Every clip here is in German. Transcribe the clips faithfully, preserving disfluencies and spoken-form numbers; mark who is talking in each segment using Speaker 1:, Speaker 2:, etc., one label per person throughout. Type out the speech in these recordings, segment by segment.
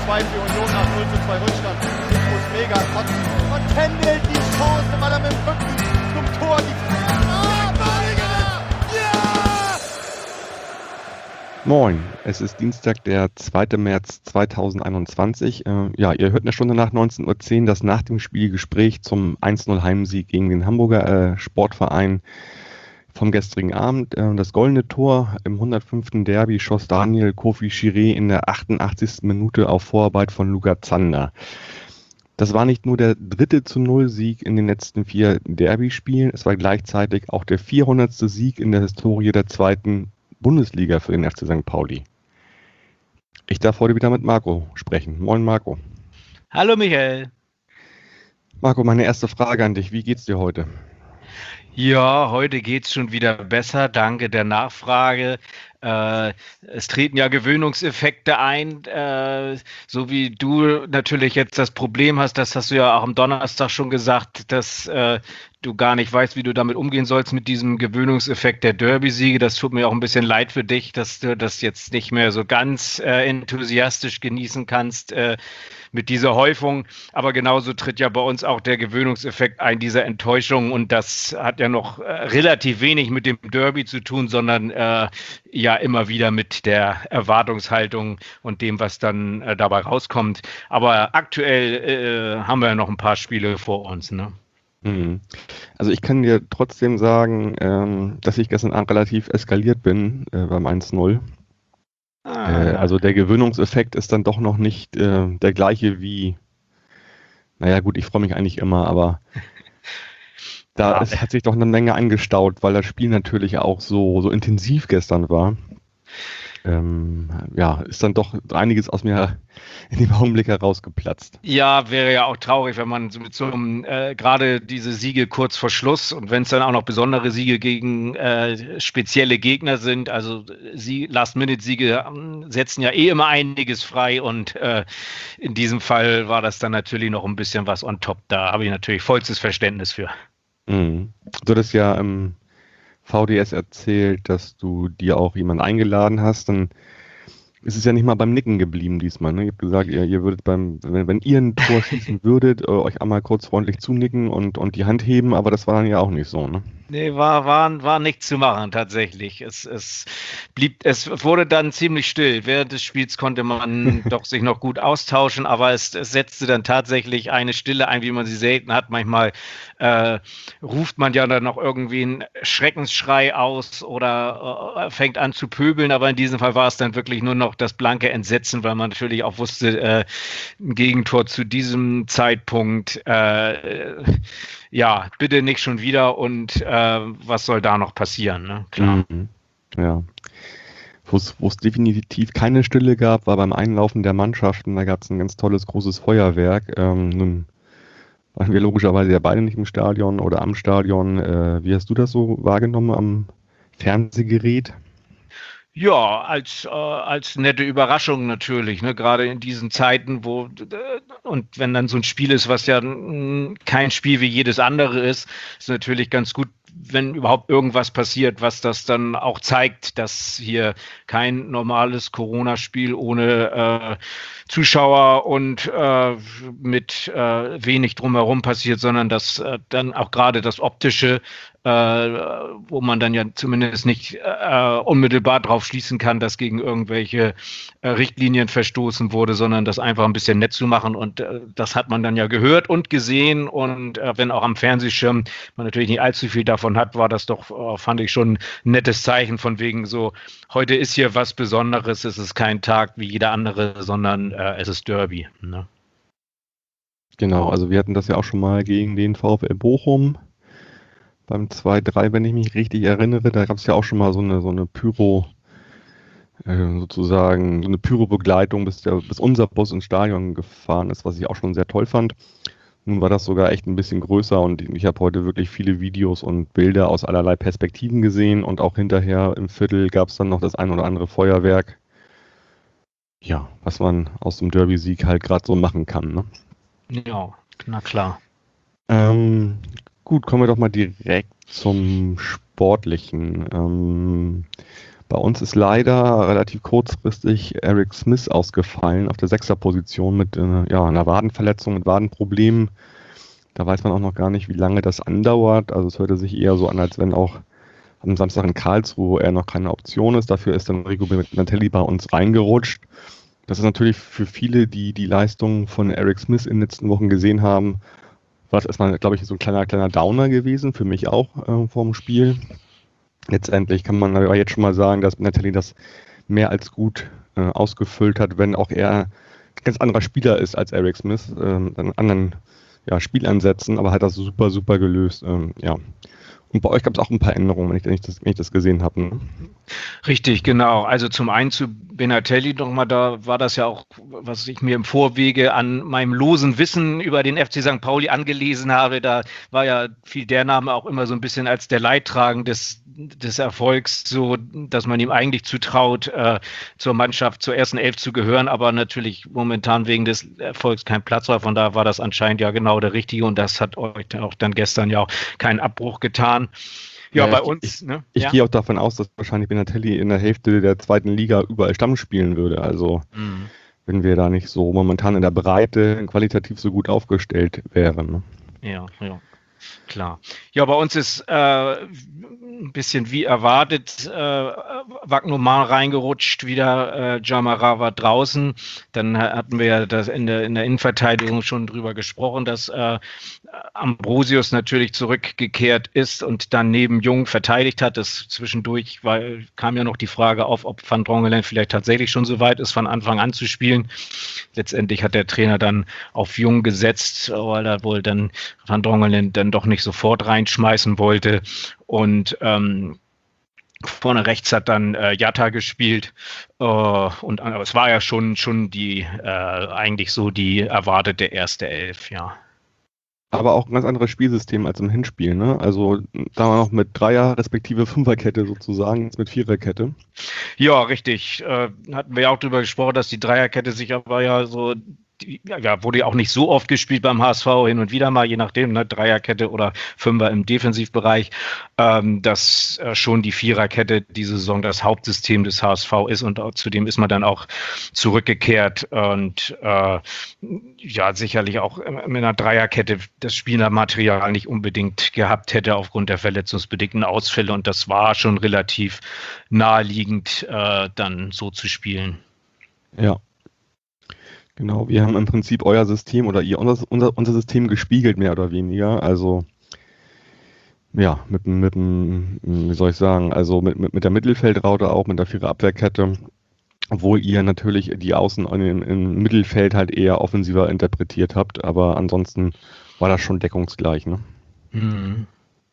Speaker 1: zwei für Union nach null zu zwei Rückstand. Nikus Mega trotz und Kendall die Chance, weil er mit dem Rücken zum Tor die Ah, Badiger! Ja!
Speaker 2: Moin, es ist Dienstag, der zweiter März zweitausendeinundzwanzig. Äh, ja, ihr hört eine Stunde nach neunzehn Uhr zehn das nach dem Spiel Gespräch zum eins null Heimsieg gegen den Hamburger äh, Sportverein vom gestrigen Abend. Äh, das goldene Tor im hundertfünften Derby schoss Daniel Kofi Chiré in der achtundachtzigsten Minute auf Vorarbeit von Luca Zander. Das war nicht nur der dritte zu null Sieg in den letzten vier Derby-Spielen, es war gleichzeitig auch der vierhundertste Sieg in der Historie der zweiten Bundesliga für den F C Sankt Pauli. Ich darf heute wieder mit Marco sprechen. Moin Marco.
Speaker 3: Hallo Michael.
Speaker 2: Marco, meine erste Frage an dich. Wie geht's dir heute?
Speaker 3: Ja, heute geht's schon wieder besser. Danke der Nachfrage. Äh, es treten ja Gewöhnungseffekte ein, äh, so wie du natürlich jetzt das Problem hast, das hast du ja auch am Donnerstag schon gesagt, dass äh, du gar nicht weißt, wie du damit umgehen sollst mit diesem Gewöhnungseffekt der Derby-Siege. Das tut mir auch ein bisschen leid für dich, dass du das jetzt nicht mehr so ganz äh, enthusiastisch genießen kannst äh, mit dieser Häufung. Aber genauso tritt ja bei uns auch der Gewöhnungseffekt ein, dieser Enttäuschung. Und das hat ja noch äh, relativ wenig mit dem Derby zu tun, sondern äh, ja immer wieder mit der Erwartungshaltung und dem, was dann äh, dabei rauskommt. Aber aktuell äh, haben wir ja noch ein paar Spiele vor uns, ne?
Speaker 2: Also ich kann dir trotzdem sagen, ähm, dass ich gestern Abend relativ eskaliert bin äh, beim eins null.
Speaker 3: Ah.
Speaker 2: Äh, also der Gewöhnungseffekt ist dann doch noch nicht äh, der gleiche wie, naja gut, ich freue mich eigentlich immer, aber da
Speaker 3: Ja.
Speaker 2: es hat sich doch eine Menge angestaut, weil das Spiel natürlich auch so, so intensiv gestern war. Ähm, ja, ist dann doch einiges aus mir in dem Augenblick herausgeplatzt.
Speaker 3: Ja, wäre ja auch traurig, wenn man so mit so einem, äh, gerade diese Siege kurz vor Schluss und wenn es dann auch noch besondere Siege gegen äh, spezielle Gegner sind, also Sie Last-Minute-Siege ähm, setzen ja eh immer einiges frei und äh, in diesem Fall war das dann natürlich noch ein bisschen was on top. Da habe ich natürlich vollstes Verständnis für.
Speaker 2: Mhm. Du hattest ja im V D S erzählt, dass du dir auch jemanden eingeladen hast, dann ist es ja nicht mal beim Nicken geblieben diesmal. Ne? Ich habe gesagt, ihr, ihr würdet beim, wenn, wenn ihr ein Tor schießen würdet, äh, euch einmal kurz freundlich zunicken und, und die Hand heben, aber das war dann ja auch nicht so, ne?
Speaker 3: Nee, war, war, war nichts zu machen tatsächlich. Es, es blieb, es wurde dann ziemlich still. Während des Spiels konnte man doch sich noch gut austauschen, aber es, es setzte dann tatsächlich eine Stille ein, wie man sie selten hat. Manchmal äh, ruft man ja dann noch irgendwie einen Schreckensschrei aus oder äh, fängt an zu pöbeln, aber in diesem Fall war es dann wirklich nur noch das blanke Entsetzen, weil man natürlich auch wusste, äh, ein Gegentor zu diesem Zeitpunkt, äh, ja, bitte nicht schon wieder und äh, was soll da noch passieren, ne? Klar.
Speaker 2: Mhm. Ja. Wo es wo es definitiv keine Stille gab, war beim Einlaufen der Mannschaften. Da gab es ein ganz tolles, großes Feuerwerk. Ähm, nun waren wir logischerweise ja beide nicht im Stadion oder am Stadion. Äh, wie hast du das so wahrgenommen am Fernsehgerät?
Speaker 3: Ja, als, äh, als nette Überraschung natürlich, ne? Gerade in diesen Zeiten, wo, äh, und wenn dann so ein Spiel ist, was ja mh, kein Spiel wie jedes andere ist, ist natürlich ganz gut, wenn überhaupt irgendwas passiert, was das dann auch zeigt, dass hier kein normales Corona-Spiel ohne äh, Zuschauer und äh, mit äh, wenig drumherum passiert, sondern dass äh, dann auch gerade das Optische, äh, wo man dann ja zumindest nicht äh, unmittelbar drauf schließen kann, dass gegen irgendwelche äh, Richtlinien verstoßen wurde, sondern das einfach ein bisschen nett zu machen. Und äh, das hat man dann ja gehört und gesehen. Und äh, wenn auch am Fernsehschirm man natürlich nicht allzu viel davon hat, war das doch, äh, fand ich schon ein nettes Zeichen von wegen so, heute ist hier was Besonderes, es ist kein Tag wie jeder andere, sondern äh, es ist Derby. Ne?
Speaker 2: Genau, also wir hatten das ja auch schon mal gegen den VfL Bochum beim zwei drei, wenn ich mich richtig erinnere. Da gab es ja auch schon mal so eine, so eine Pyro, äh, sozusagen, so eine Pyro-Begleitung, bis, der, bis unser Bus ins Stadion gefahren ist, was ich auch schon sehr toll fand. Nun war das sogar echt ein bisschen größer und ich habe heute wirklich viele Videos und Bilder aus allerlei Perspektiven gesehen und auch hinterher im Viertel gab es dann noch das ein oder andere Feuerwerk. Ja, was man aus dem Derby-Sieg halt gerade so machen kann, ne?
Speaker 3: Ja, na klar.
Speaker 2: Ähm, gut, kommen wir doch mal direkt zum Sportlichen. Ähm, Bei uns ist leider relativ kurzfristig Eric Smith ausgefallen auf der Sechserposition mit äh, ja, einer Wadenverletzung, mit Wadenproblemen. Da weiß man auch noch gar nicht, wie lange das andauert. Also es hörte sich eher so an, als wenn auch am Samstag in Karlsruhe er noch keine Option ist. Dafür ist dann Rico Benatelli bei uns reingerutscht. Das ist natürlich für viele, die die Leistungen von Eric Smith in den letzten Wochen gesehen haben, war das erstmal, glaube ich, so ein kleiner, kleiner Downer gewesen, für mich auch äh, vor dem Spiel. Letztendlich kann man aber jetzt schon mal sagen, dass Benatelli das mehr als gut äh, ausgefüllt hat, wenn auch er ein ganz anderer Spieler ist als Eric Smith, äh, einen anderen ja, Spielansätzen, aber hat das super, super gelöst. Ähm, ja. Und bei euch gab es auch ein paar Änderungen, wenn ich, wenn ich, das, wenn ich das gesehen habe. Ne?
Speaker 3: Richtig, genau. Also zum einen zu Benatelli nochmal, da war das ja auch, was ich mir im Vorwege an meinem losen Wissen über den F C Sankt Pauli angelesen habe. Da war ja viel der Name auch immer so ein bisschen als der Leidtragende des, des Erfolgs, so dass man ihm eigentlich zutraut, äh, zur Mannschaft, zur ersten Elf zu gehören, aber natürlich momentan wegen des Erfolgs kein Platz war. Von daher war das anscheinend ja genau der Richtige und das hat euch auch dann gestern ja auch keinen Abbruch getan. Ja, ja, bei
Speaker 2: ich,
Speaker 3: uns.
Speaker 2: Ich,
Speaker 3: ne?
Speaker 2: ich
Speaker 3: ja?
Speaker 2: gehe auch davon aus, dass wahrscheinlich Benatelli in der Hälfte der zweiten Liga überall Stamm spielen würde. Also, mhm. wenn wir da nicht so momentan in der Breite qualitativ so gut aufgestellt wären. Ne?
Speaker 3: Ja, ja. Klar. Ja, bei uns ist äh, ein bisschen wie erwartet äh, Wagnoman reingerutscht, wieder äh, Jamara war draußen. Dann hatten wir ja das in der, in der Innenverteidigung schon drüber gesprochen, dass äh, Ambrosius natürlich zurückgekehrt ist und dann neben Jung verteidigt hat. Das zwischendurch war, kam ja noch die Frage auf, ob Van Drongelen vielleicht tatsächlich schon so weit ist, von Anfang an zu spielen. Letztendlich hat der Trainer dann auf Jung gesetzt, weil er wohl dann Van Drongelen dann doch nicht sofort reinschmeißen wollte. Und ähm, vorne rechts hat dann äh, Jatta gespielt. Äh, und aber es war ja schon, schon die äh, eigentlich so die erwartete erste Elf, ja.
Speaker 2: Aber auch ein ganz anderes Spielsystem als im Hinspiel, ne? Also da war noch mit Dreier- respektive Fünferkette sozusagen, jetzt mit Viererkette.
Speaker 3: Ja, richtig. Äh, hatten wir ja auch drüber gesprochen, dass die Dreierkette sich aber ja so, die, ja, wurde ja auch nicht so oft gespielt beim H S V, hin und wieder mal, je nachdem, ne, Dreierkette oder Fünfer im Defensivbereich, ähm, dass äh, schon die Viererkette diese Saison das Hauptsystem des H S V ist und auch, zudem ist man dann auch zurückgekehrt und äh, ja, sicherlich auch mit einer Dreierkette das Spielermaterial nicht unbedingt gehabt hätte aufgrund der verletzungsbedingten Ausfälle und das war schon relativ naheliegend, äh, dann so zu spielen.
Speaker 2: Ja. Genau, wir haben im Prinzip euer System oder ihr unser, unser, unser System gespiegelt, mehr oder weniger. Also, ja, mit, mit, wie soll ich sagen, also mit, mit, mit der Mittelfeldraute auch, mit der Vierer-Abwehrkette, obwohl ihr natürlich die Außen im, im Mittelfeld halt eher offensiver interpretiert habt, aber ansonsten war das schon deckungsgleich, ne? Mhm.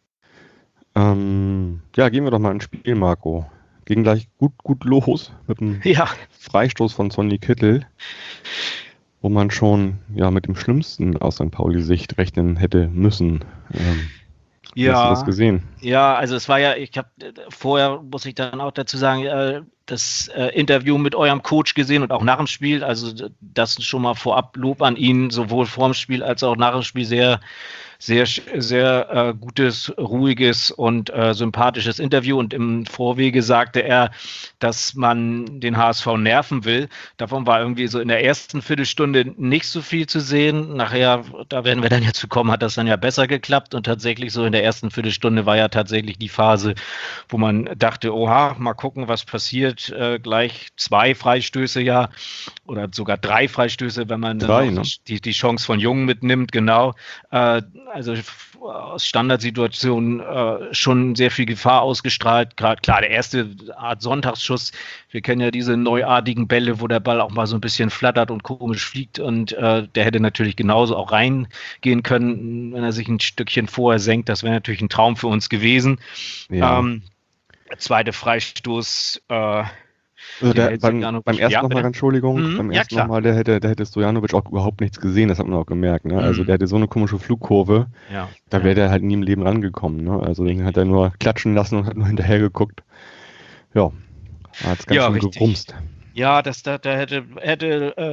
Speaker 2: Ähm, ja, gehen wir doch mal ins Spiel, Marco. Ging gleich gut, gut los mit dem ja. Freistoß von Sonny Kittel, wo man schon ja mit dem Schlimmsten aus Sankt Pauli-Sicht rechnen hätte müssen. Ähm,
Speaker 3: ja,
Speaker 2: hast du das gesehen?
Speaker 3: Ja, also es war ja, ich habe vorher, muss ich dann auch dazu sagen, äh, das äh, Interview mit eurem Coach gesehen und auch nach dem Spiel, also das schon mal vorab Lob an ihn, sowohl vor dem Spiel als auch nach dem Spiel sehr sehr, sehr äh, gutes, ruhiges und äh, sympathisches Interview und im Vorwege sagte er, dass man den H S V nerven will. Davon war irgendwie so in der ersten Viertelstunde nicht so viel zu sehen. Nachher, da werden wir dann ja zu kommen, hat das dann ja besser geklappt und tatsächlich so in der ersten Viertelstunde war ja tatsächlich die Phase, wo man dachte, oha, mal gucken, was passiert. Äh, gleich zwei Freistöße ja oder sogar drei Freistöße, wenn man
Speaker 2: drei,
Speaker 3: dann
Speaker 2: ne?
Speaker 3: die, die Chance von Jung mitnimmt, genau. Äh, also aus Standardsituationen äh, schon sehr viel Gefahr ausgestrahlt. Gerade klar, der erste Art Sonntagsschuss, wir kennen ja diese neuartigen Bälle, wo der Ball auch mal so ein bisschen flattert und komisch fliegt und äh, der hätte natürlich genauso auch reingehen können, wenn er sich ein Stückchen vorher senkt. Das wäre natürlich ein Traum für uns gewesen. Ja. Ähm, zweite Freistoß, äh,
Speaker 2: Also der, beim, beim ersten ja, nochmal, Entschuldigung, mhm, beim ersten ja, nochmal, der hätte, der hätte Stojanovic auch überhaupt nichts gesehen, das hat man auch gemerkt, ne? Mhm. Also der hatte so eine komische Flugkurve, ja, da wäre ja. der halt nie im Leben rangekommen, ne? Also den hat er nur klatschen lassen und hat nur hinterher geguckt. Ja, hat es ganz
Speaker 3: ja,
Speaker 2: schön
Speaker 3: richtig.
Speaker 2: gerumst.
Speaker 3: Ja, das, da, da hätte, hätte äh,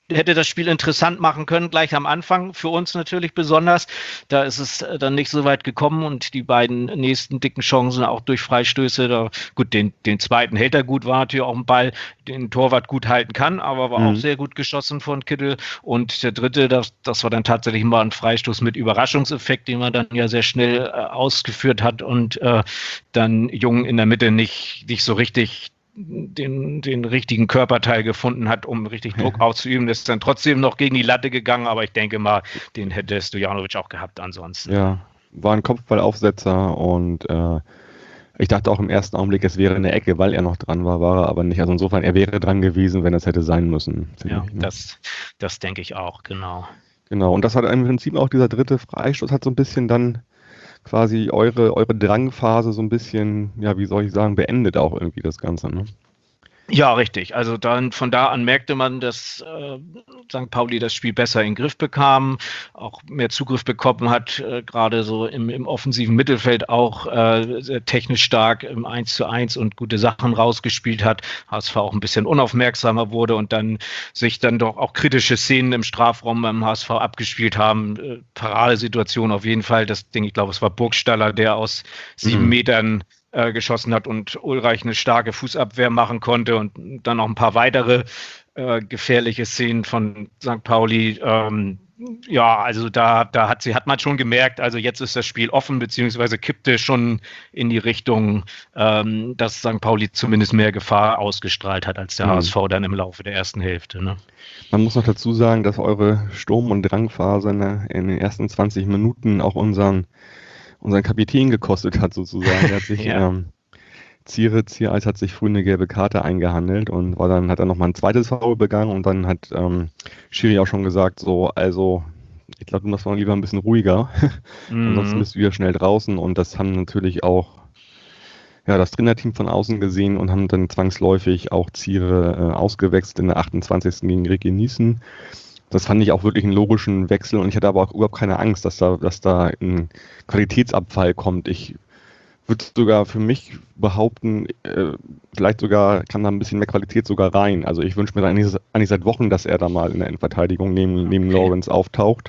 Speaker 3: hätte das Spiel interessant machen können, gleich am Anfang, für uns natürlich besonders. Da ist es dann nicht so weit gekommen und die beiden nächsten dicken Chancen auch durch Freistöße. Da, gut, den, den zweiten hält er gut, war natürlich auch ein Ball, den Torwart gut halten kann, aber war mhm. auch sehr gut geschossen von Kittel. Und der dritte, das, das war dann tatsächlich mal ein Freistoß mit Überraschungseffekt, den man dann ja sehr schnell äh, ausgeführt hat und äh, dann Jung in der Mitte nicht, nicht so richtig Den, den richtigen Körperteil gefunden hat, um richtig Druck auszuüben. Das ist dann trotzdem noch gegen die Latte gegangen, aber ich denke mal, den hätte Stojanovic auch gehabt ansonsten.
Speaker 2: Ja, war ein Kopfballaufsetzer und äh, ich dachte auch im ersten Augenblick, es wäre eine Ecke, weil er noch dran war, war er aber nicht. Also insofern, er wäre dran gewesen, wenn es hätte sein müssen.
Speaker 3: Ja,
Speaker 2: ich, ne?
Speaker 3: das, das denke ich auch, genau.
Speaker 2: Genau, und das hat im Prinzip auch dieser dritte Freistoß hat so ein bisschen dann quasi eure, eure Drangphase so ein bisschen, ja, wie soll ich sagen, beendet auch irgendwie das Ganze, ne?
Speaker 3: Ja, richtig. Also dann von da an merkte man, dass äh, Sankt Pauli das Spiel besser in den Griff bekam, auch mehr Zugriff bekommen hat, äh, gerade so im, im offensiven Mittelfeld auch äh, sehr technisch stark im eins zu eins und gute Sachen rausgespielt hat. H S V auch ein bisschen unaufmerksamer wurde und dann sich dann doch auch kritische Szenen im Strafraum beim H S V abgespielt haben. Äh, Paradesituation auf jeden Fall. Das Ding, ich glaube, es war Burgstaller, der aus sieben mhm. Metern geschossen hat und Ulreich eine starke Fußabwehr machen konnte und dann noch ein paar weitere äh, gefährliche Szenen von Sankt Pauli. Ähm, ja, also da, da hat sie, hat man schon gemerkt, also jetzt ist das Spiel offen, beziehungsweise kippte schon in die Richtung, ähm, dass Sankt Pauli zumindest mehr Gefahr ausgestrahlt hat als der mhm. H S V dann im Laufe der ersten Hälfte. Ne?
Speaker 2: Man muss noch dazu sagen, dass eure Sturm- und Drangphase ne, in den ersten zwanzig Minuten auch unseren unseren Kapitän gekostet hat sozusagen. Er hat sich, ja. ähm, Ziere, Ziereis hat sich früh eine gelbe Karte eingehandelt und war dann hat er nochmal ein zweites Foul begangen und dann hat ähm, Schiri auch schon gesagt, so, also ich glaube, du machst mal lieber ein bisschen ruhiger, mhm. ansonsten bist du wieder schnell draußen und das haben natürlich auch ja, das Trainerteam von außen gesehen und haben dann zwangsläufig auch Ziere äh, ausgewechselt in der achtundzwanzigsten gegen Ricky Niesen. Das fand ich auch wirklich einen logischen Wechsel und ich hatte aber auch überhaupt keine Angst, dass da, dass da ein Qualitätsabfall kommt. Ich würde sogar für mich behaupten, äh, vielleicht sogar kann da ein bisschen mehr Qualität sogar rein. Also ich wünsche mir eigentlich, eigentlich seit Wochen, dass er da mal in der Endverteidigung neben, okay. neben Lawrence auftaucht.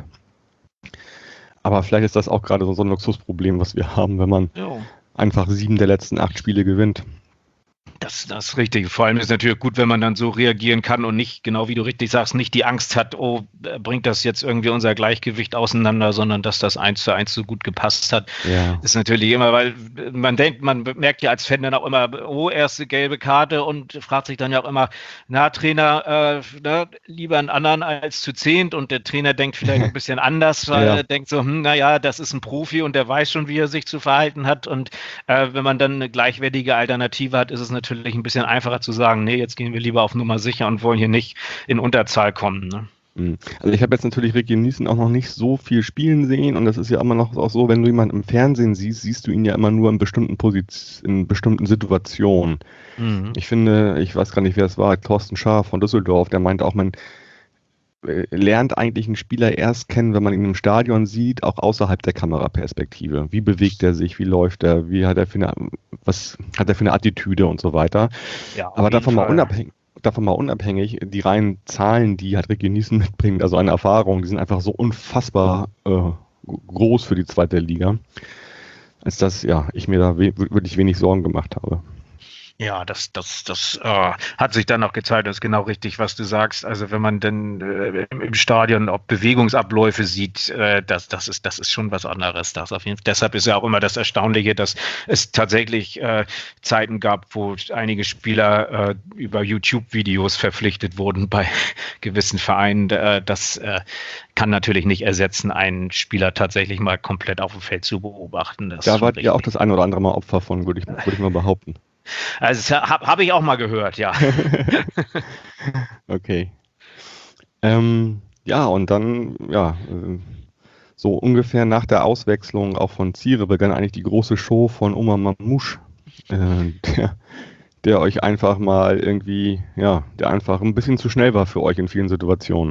Speaker 2: Aber vielleicht ist das auch gerade so, so ein Luxusproblem, was wir haben, wenn man jo. einfach sieben der letzten acht Spiele gewinnt.
Speaker 3: Das, das ist richtig. Vor allem ist es natürlich gut, wenn man dann so reagieren kann und nicht, genau wie du richtig sagst, nicht die Angst hat, oh, bringt das jetzt irgendwie unser Gleichgewicht auseinander, sondern dass das eins zu eins so gut gepasst hat. Ja. Ist natürlich immer, weil man denkt, man merkt ja als Fan dann auch immer, oh, erste gelbe Karte und fragt sich dann ja auch immer, na Trainer, äh, ne, lieber einen anderen als zu zehnt und der Trainer denkt vielleicht ein bisschen anders, weil ja. er denkt so, hm, naja, das ist ein Profi und der weiß schon, wie er sich zu verhalten hat und äh, wenn man dann eine gleichwertige Alternative hat, ist es natürlich ein bisschen einfacher zu sagen, nee, jetzt gehen wir lieber auf Nummer sicher und wollen hier nicht in Unterzahl kommen. Ne?
Speaker 2: Also ich habe jetzt natürlich Ricky Niesen auch noch nicht so viel spielen sehen und das ist ja immer noch auch so, wenn du jemanden im Fernsehen siehst, siehst du ihn ja immer nur in bestimmten Positionen, in bestimmten Situationen. Mhm. Ich finde, ich weiß gar nicht, wer es war, Thorsten Schaar von Düsseldorf, der meinte auch, man lernt eigentlich einen Spieler erst kennen, wenn man ihn im Stadion sieht, auch außerhalb der Kameraperspektive. Wie bewegt er sich, wie läuft er, wie hat er für eine, was hat er für eine Attitüde und so weiter. Ja, aber davon mal, unabhängig, davon mal unabhängig, die reinen Zahlen, die halt Ricky Niesen mitbringt, also eine Erfahrung, die sind einfach so unfassbar äh, groß für die zweite Liga, als dass ja, ich mir da we- wirklich wenig Sorgen gemacht habe.
Speaker 3: Ja, das, das, das äh, hat sich dann auch gezeigt, das ist genau richtig, was du sagst. Also wenn man dann äh, im, im Stadion auch Bewegungsabläufe sieht, äh, das, das, ist, das ist schon was anderes. Das auf jeden Fall. Deshalb ist ja auch immer das Erstaunliche, dass es tatsächlich äh, Zeiten gab, wo einige Spieler äh, über YouTube-Videos verpflichtet wurden bei gewissen Vereinen. Äh, das äh, kann natürlich nicht ersetzen, einen Spieler tatsächlich mal komplett auf dem Feld zu beobachten. Das
Speaker 2: da wart ihr auch das ein oder andere Mal Opfer von, würde ich, würde ich mal behaupten.
Speaker 3: Also habe hab ich auch mal gehört, ja.
Speaker 2: Okay. Ähm, ja, und dann, ja, so ungefähr nach der Auswechslung auch von Ziere begann eigentlich die große Show von Omar Mamouche, äh, der, der euch einfach mal irgendwie, ja, der einfach ein bisschen zu schnell war für euch in vielen Situationen. Ne?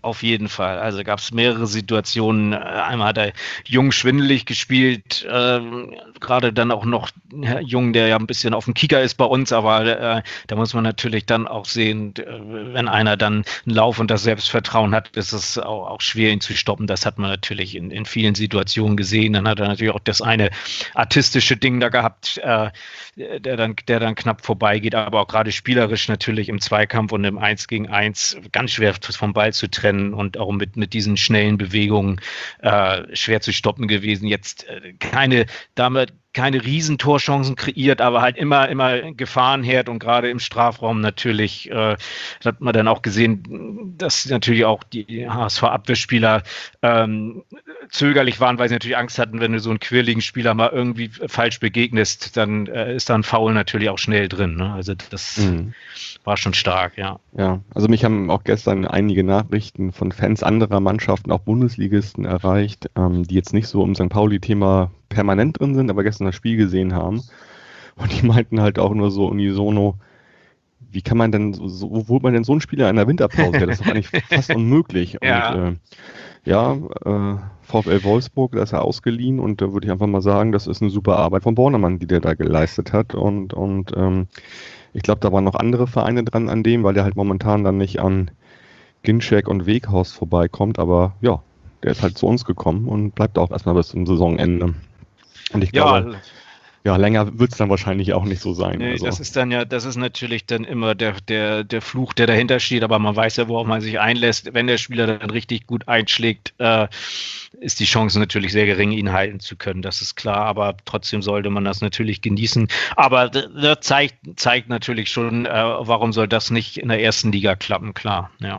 Speaker 3: Auf jeden Fall. Also gab es mehrere Situationen. Einmal hat er Jung schwindelig gespielt, äh, gerade dann auch noch Herr Jung, der ja ein bisschen auf dem Kicker ist bei uns, aber äh, da muss man natürlich dann auch sehen, wenn einer dann einen Lauf und das Selbstvertrauen hat, ist es auch, auch schwer, ihn zu stoppen. Das hat man natürlich in, in vielen Situationen gesehen. Dann hat er natürlich auch das eine artistische Ding da gehabt, äh, der, dann, der dann knapp vorbeigeht, aber auch gerade spielerisch natürlich im Zweikampf und im Eins gegen Eins ganz schwer vom Ball zu trennen und auch mit, mit diesen schnellen Bewegungen äh, schwer zu stoppen gewesen. Jetzt äh, keine, damit keine Riesentorchancen kreiert, aber halt immer, immer Gefahrenherd und gerade im Strafraum natürlich, äh, hat man dann auch gesehen, dass natürlich auch die H S V-Abwehrspieler ähm, zögerlich waren, weil sie natürlich Angst hatten, wenn du so einen quirligen Spieler mal irgendwie falsch begegnest, dann äh, ist da ein Foul natürlich auch schnell drin. Ne? Also das mhm. war schon stark, ja.
Speaker 2: Ja, also mich haben auch gestern einige Nachrichten von Fans anderer Mannschaften, auch Bundesligisten erreicht, ähm, die jetzt nicht so im Sankt Pauli-Thema permanent drin sind, aber gestern das Spiel gesehen haben. Und die meinten halt auch nur so unisono, wie kann man denn, so, so, wo holt man denn so einen Spieler in der Winterpause? Das ist doch eigentlich fast unmöglich.
Speaker 3: Ja,
Speaker 2: und, äh, ja äh, VfL Wolfsburg, da ist er ausgeliehen und da würde ich einfach mal sagen, das ist eine super Arbeit von Bornemann, die der da geleistet hat. Und, und ähm, ich glaube, da waren noch andere Vereine dran an dem, weil der halt momentan dann nicht an Ginczek und Weghorst vorbeikommt, aber ja, der ist halt zu uns gekommen und bleibt auch erstmal bis zum Saisonende. Und ich glaube, ja, ja länger wird es dann wahrscheinlich auch nicht so sein.
Speaker 3: Nee,
Speaker 2: also.
Speaker 3: Das ist dann ja, das ist natürlich dann immer der, der, der Fluch, der dahinter steht, aber man weiß ja, worauf man sich einlässt. Wenn der Spieler dann richtig gut einschlägt, äh, ist die Chance natürlich sehr gering, ihn halten zu können. Das ist klar, aber trotzdem sollte man das natürlich genießen. Aber das zeigt, zeigt natürlich schon, äh, warum soll das nicht in der ersten Liga klappen, klar, ja.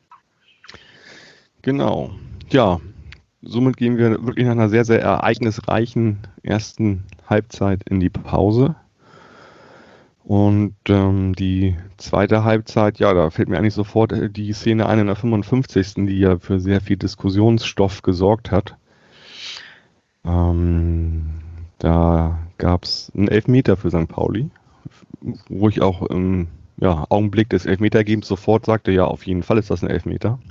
Speaker 2: Genau, ja. Somit gehen wir wirklich nach einer sehr, sehr ereignisreichen ersten Halbzeit in die Pause. Und ähm, die zweite Halbzeit, ja, da fällt mir eigentlich sofort die Szene ein in der fünfundfünfzigsten, die ja für sehr viel Diskussionsstoff gesorgt hat. Ähm, da gab es einen Elfmeter für Sankt Pauli, wo ich auch im ja, Augenblick des Elfmetergebens sofort sagte, ja, auf jeden Fall ist das ein Elfmeter.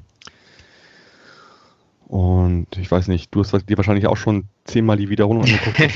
Speaker 2: Und ich weiß nicht, du hast dir wahrscheinlich auch schon zehnmal die Wiederholung angeguckt.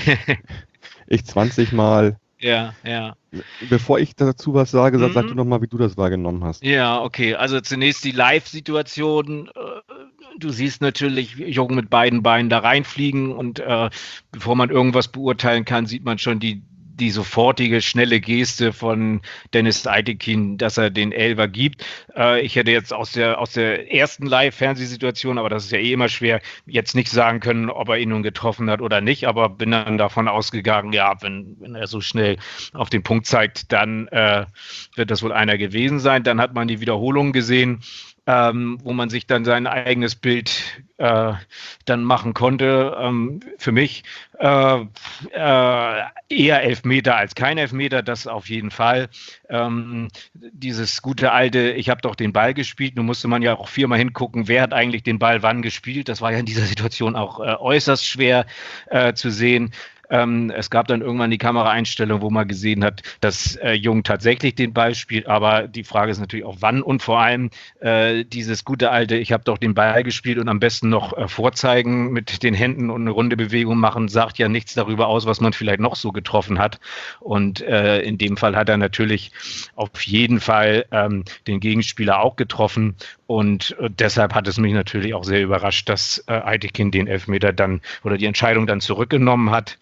Speaker 2: Ich zwanzig Mal.
Speaker 3: Ja, ja.
Speaker 2: Bevor ich dazu was sage, mhm. sag du noch mal, wie du das wahrgenommen hast.
Speaker 3: Ja, okay. Also zunächst die Live-Situation. Du siehst natürlich Jung mit beiden Beinen da reinfliegen und äh, bevor man irgendwas beurteilen kann, sieht man schon die die sofortige, schnelle Geste von Dennis Eitekin, dass er den Elfer gibt. Äh, ich hätte jetzt aus der, aus der ersten Live-Fernsehsituation, aber das ist ja eh immer schwer, jetzt nicht sagen können, ob er ihn nun getroffen hat oder nicht, aber bin dann davon ausgegangen, ja, wenn, wenn er so schnell auf den Punkt zeigt, dann äh, wird das wohl einer gewesen sein. Dann hat man die Wiederholung gesehen, Ähm, wo man sich dann sein eigenes Bild äh, dann machen konnte. Ähm, für mich äh, äh, eher Elfmeter als kein Elfmeter, das auf jeden Fall. Ähm, dieses gute alte, ich habe doch den Ball gespielt, nun musste man ja auch viermal hingucken, wer hat eigentlich den Ball wann gespielt. Das war ja in dieser Situation auch äh, äußerst schwer äh, zu sehen. Ähm, es gab dann irgendwann die Kameraeinstellung, wo man gesehen hat, dass äh, Jung tatsächlich den Ball spielt, aber die Frage ist natürlich auch wann und vor allem äh, dieses gute alte, ich habe doch den Ball gespielt und am besten noch äh, vorzeigen mit den Händen und eine runde Bewegung machen, sagt ja nichts darüber aus, was man vielleicht noch so getroffen hat. Und äh, in dem Fall hat er natürlich auf jeden Fall ähm, den Gegenspieler auch getroffen und äh, deshalb hat es mich natürlich auch sehr überrascht, dass äh, Eitekin den Elfmeter dann oder die Entscheidung dann zurückgenommen hat.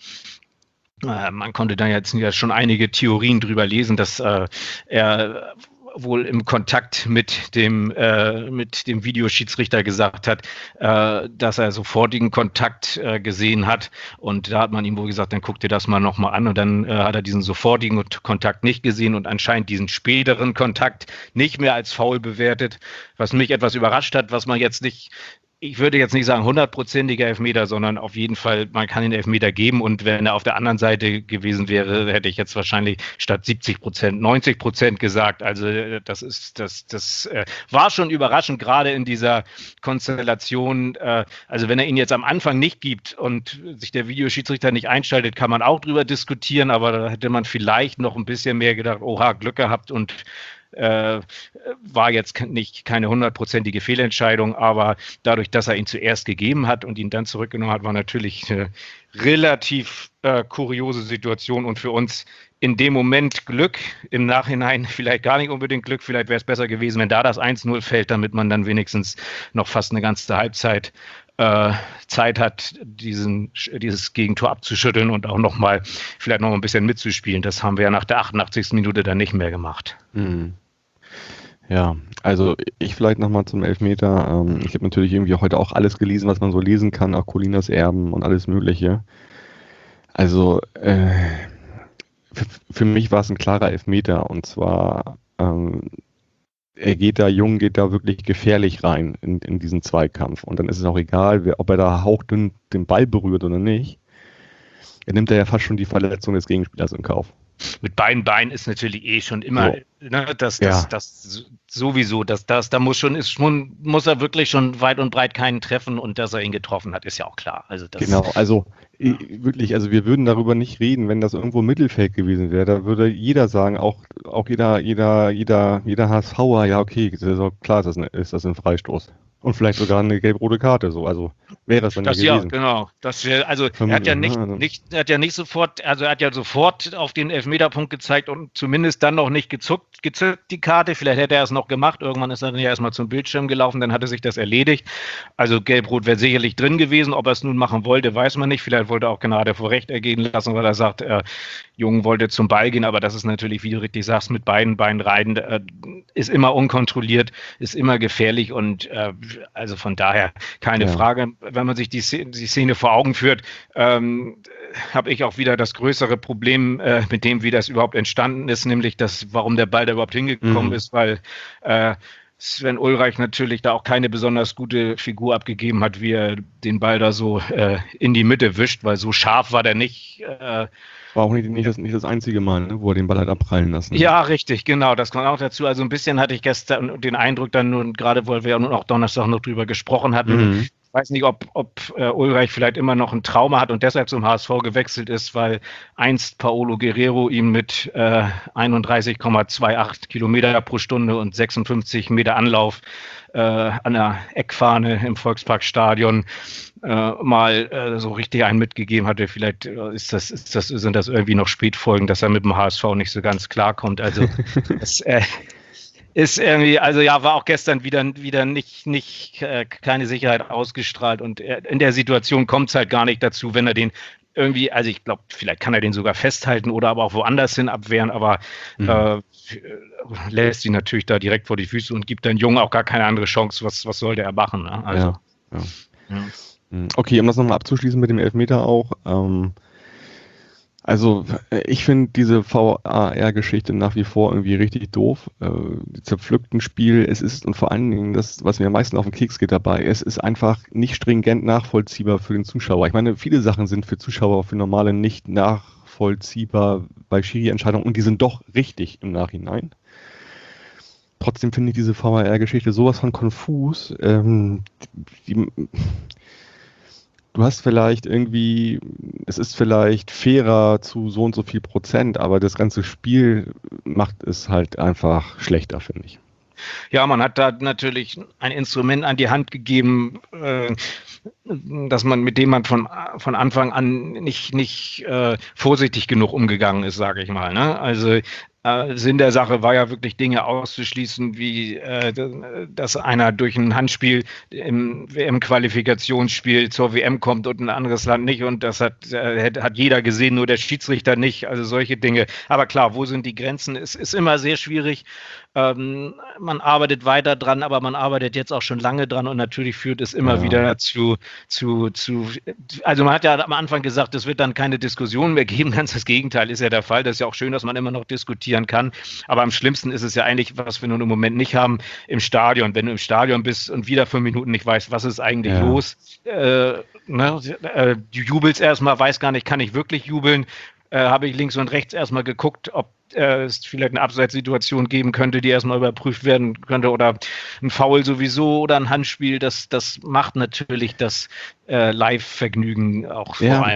Speaker 3: Äh, man konnte da jetzt ja schon einige Theorien drüber lesen, dass äh, er wohl im Kontakt mit dem äh, mit dem Videoschiedsrichter gesagt hat, äh, dass er sofortigen Kontakt äh, gesehen hat und da hat man ihm wohl gesagt, dann guck dir das mal nochmal an und dann äh, hat er diesen sofortigen Kontakt nicht gesehen und anscheinend diesen späteren Kontakt nicht mehr als faul bewertet, was mich etwas überrascht hat, was man jetzt nicht Ich würde jetzt nicht sagen hundertprozentiger Elfmeter, sondern auf jeden Fall, man kann den Elfmeter geben und wenn er auf der anderen Seite gewesen wäre, hätte ich jetzt wahrscheinlich statt siebzig Prozent neunzig Prozent gesagt. Also das ist, das, das äh, war schon überraschend, gerade in dieser Konstellation. Äh, also wenn er ihn jetzt am Anfang nicht gibt und sich der Videoschiedsrichter nicht einschaltet, kann man auch drüber diskutieren, aber da hätte man vielleicht noch ein bisschen mehr gedacht, oha, Glück gehabt und Äh, war jetzt nicht keine hundertprozentige Fehlentscheidung, aber dadurch, dass er ihn zuerst gegeben hat und ihn dann zurückgenommen hat, war natürlich eine relativ äh, kuriose Situation und für uns in dem Moment Glück, im Nachhinein vielleicht gar nicht unbedingt Glück, vielleicht wäre es besser gewesen, wenn da das eins null fällt, damit man dann wenigstens noch fast eine ganze Halbzeit äh, Zeit hat, diesen, dieses Gegentor abzuschütteln und auch nochmal, vielleicht noch ein bisschen mitzuspielen. Das haben wir ja nach der achtundachtzigsten Minute dann nicht mehr gemacht.
Speaker 2: Mhm. Ja, also ich vielleicht nochmal zum Elfmeter. Ähm, ich habe natürlich irgendwie heute auch alles gelesen, was man so lesen kann, auch Colinas Erben und alles Mögliche. Also äh, für, für mich war es ein klarer Elfmeter und zwar ähm, er geht da, Jung geht da wirklich gefährlich rein in, in diesen Zweikampf und dann ist es auch egal, wer, ob er da hauchdünn den Ball berührt oder nicht. Er nimmt da ja fast schon die Verletzung des Gegenspielers in Kauf.
Speaker 3: Mit beiden Beinen ist natürlich eh schon immer,
Speaker 2: so.
Speaker 3: ne, das, das,
Speaker 2: Ja.
Speaker 3: das sowieso, das, das, da muss schon, ist schon, muss er wirklich schon weit und breit keinen treffen und dass er ihn getroffen hat, ist ja auch klar. Also das,
Speaker 2: Genau, also ja. wirklich, also wir würden darüber nicht reden, wenn das irgendwo Mittelfeld gewesen wäre. Da würde jeder sagen, auch, auch jeder, jeder, jeder, jeder HSVer, ja okay, ist ja klar, ist das, ein, ist das ein Freistoß. Und vielleicht sogar eine gelb-rote Karte, so, also wäre es dann
Speaker 3: Das
Speaker 2: ja
Speaker 3: ja,
Speaker 2: gewesen.
Speaker 3: genau. Das wär, also er hat ja nicht, nicht, er hat ja nicht sofort, also er hat ja sofort auf den Elfmeterpunkt gezeigt und zumindest dann noch nicht gezuckt, gezückt die Karte. Vielleicht hätte er es noch gemacht. Irgendwann ist er dann ja erstmal zum Bildschirm gelaufen, dann hatte sich das erledigt. Also gelb-rot wäre sicherlich drin gewesen. Ob er es nun machen wollte, weiß man nicht. Vielleicht wollte er auch Gnade vor Recht ergehen lassen, weil er sagt, äh, Jung wollte zum Ball gehen, aber das ist natürlich, wie du richtig sagst, mit beiden Beinen rein, äh, ist immer unkontrolliert, ist immer gefährlich und äh, also von daher keine
Speaker 2: Ja.
Speaker 3: Frage. Wenn man sich die Szene, die Szene vor Augen führt, ähm, habe ich auch wieder das größere Problem äh, mit dem, wie das überhaupt entstanden ist, nämlich das, warum der Ball da überhaupt hingekommen
Speaker 2: Mhm.
Speaker 3: ist, weil äh, Sven Ulreich natürlich da auch keine besonders gute Figur abgegeben hat, wie er den Ball da so äh, in die Mitte wischt, weil so scharf war der nicht. Äh,
Speaker 2: War auch nicht, nicht, das, nicht das einzige Mal, ne, wo er den Ball hat abprallen lassen.
Speaker 3: Ja, richtig, genau, das kommt auch dazu. Also ein bisschen hatte ich gestern den Eindruck dann nur, gerade weil wir ja nun auch Donnerstag noch drüber gesprochen hatten,
Speaker 2: Mhm.
Speaker 3: ich weiß nicht, ob, ob äh, Ulreich vielleicht immer noch ein Trauma hat und deshalb zum H S V gewechselt ist, weil einst Paolo Guerrero ihm mit äh, einunddreißig Komma achtundzwanzig Kilometer pro Stunde und sechsundfünfzig Meter Anlauf äh, an der Eckfahne im Volksparkstadion äh, mal äh, so richtig einen mitgegeben hatte. Vielleicht äh, ist das, ist das, sind das irgendwie noch Spätfolgen, dass er mit dem H S V nicht so ganz klarkommt. Also das, äh, ist irgendwie, also ja, war auch gestern wieder, wieder nicht, nicht äh, keine Sicherheit ausgestrahlt und er, in der Situation kommt es halt gar nicht dazu, wenn er den irgendwie, also ich glaube, vielleicht kann er den sogar festhalten oder aber auch woanders hin abwehren, aber
Speaker 2: Mhm.
Speaker 3: äh, lässt ihn natürlich da direkt vor die Füße und gibt dann Jungen auch gar keine andere Chance. Was, was sollte er machen? Ne? Also,
Speaker 2: Ja, ja.
Speaker 3: ja.
Speaker 2: Mhm. Okay, um das nochmal abzuschließen mit dem Elfmeter auch. Ähm, also äh, ich finde diese V A R-Geschichte nach wie vor irgendwie richtig doof. Äh, die zerpflückten Spiel, es ist und vor allen Dingen das, was mir am meisten auf den Keks geht dabei, es ist einfach nicht stringent nachvollziehbar für den Zuschauer. Ich meine, viele Sachen sind für Zuschauer, für Normale nicht nachvollziehbar bei Schiri-Entscheidungen und die sind doch richtig im Nachhinein. Trotzdem finde ich diese V A R-Geschichte sowas von konfus. Ähm, die, du hast vielleicht irgendwie, es ist vielleicht fairer zu so und so viel Prozent, aber das ganze Spiel macht es halt einfach schlechter, finde ich.
Speaker 3: Ja, man hat da natürlich ein Instrument an die Hand gegeben, äh, dass man, mit dem man von, von Anfang an nicht, nicht äh, vorsichtig genug umgegangen ist, sage ich mal. Ne? Also äh, Sinn der Sache war ja wirklich Dinge auszuschließen, wie äh, dass einer durch ein Handspiel im W M-Qualifikationsspiel zur W M kommt und ein anderes Land nicht und das hat, äh, hat jeder gesehen, nur der Schiedsrichter nicht, also solche Dinge. Aber klar, wo sind die Grenzen? Es ist immer sehr schwierig. Ähm, man arbeitet weiter dran, aber man arbeitet jetzt auch schon lange dran und natürlich führt es immer
Speaker 2: Ja.
Speaker 3: wieder zu, zu, zu, also man hat ja am Anfang gesagt, es wird dann keine Diskussion mehr geben, ganz das Gegenteil ist ja der Fall, das ist ja auch schön, dass man immer noch diskutieren kann, aber am schlimmsten ist es ja eigentlich, was wir nun im Moment nicht haben, im Stadion, wenn du im Stadion bist und wieder fünf Minuten nicht weißt, was ist eigentlich
Speaker 2: Ja.
Speaker 3: los, äh, ne, äh, du jubelst erstmal, weiß gar nicht, kann ich wirklich jubeln, äh, habe ich links und rechts erstmal geguckt, ob äh, es vielleicht eine Abseitssituation geben könnte, die erstmal überprüft werden könnte oder ein Foul sowieso oder ein Handspiel, das, das macht natürlich das äh, Live-Vergnügen auch
Speaker 2: Ja.
Speaker 3: vor allem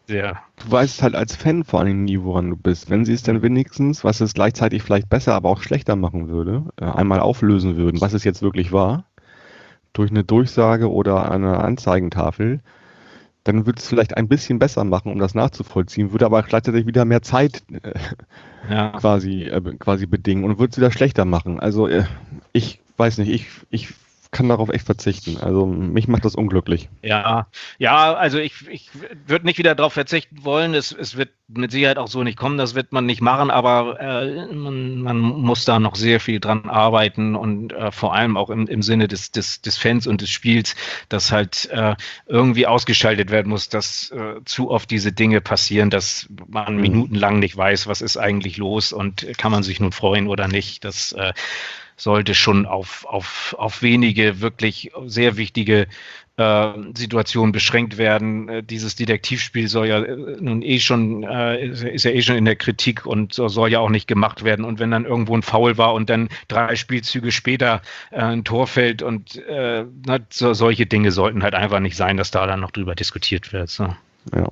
Speaker 3: Ja.
Speaker 2: Du weißt halt als Fan vor allem nie, woran du bist. Wenn sie es dann wenigstens, was es gleichzeitig vielleicht besser, aber auch schlechter machen würde, äh, einmal auflösen würden, was es jetzt wirklich war, durch eine Durchsage oder eine Anzeigentafel, dann würde es vielleicht ein bisschen besser machen, um das nachzuvollziehen, würde aber gleichzeitig wieder mehr Zeit äh,
Speaker 3: Ja.
Speaker 2: quasi, äh, quasi bedingen und würde es wieder schlechter machen. Also äh, ich weiß nicht, ich, ich kann darauf echt verzichten. Also mich macht das unglücklich.
Speaker 3: Ja, ja, also ich, ich würde nicht wieder darauf verzichten wollen. Es, es wird mit Sicherheit auch so nicht kommen, das wird man nicht machen, aber äh, man, man muss da noch sehr viel dran arbeiten und äh, vor allem auch im, im Sinne des, des, des Fans und des Spiels, dass halt äh, irgendwie ausgeschaltet werden muss, dass äh, zu oft diese Dinge passieren, dass man
Speaker 2: Mhm.
Speaker 3: minutenlang nicht weiß, was ist eigentlich los und kann man sich nun freuen oder nicht. Das äh, sollte schon auf, auf, auf wenige wirklich sehr wichtige äh, Situationen beschränkt werden. Äh, dieses Detektivspiel soll ja äh, nun eh schon, äh, ist, ist ja eh schon in der Kritik und so, soll ja auch nicht gemacht werden. Und wenn dann irgendwo ein Foul war und dann drei Spielzüge später äh, ein Tor fällt und äh, na, so, solche Dinge sollten halt einfach nicht sein, dass da dann noch drüber diskutiert wird. So.
Speaker 2: Ja.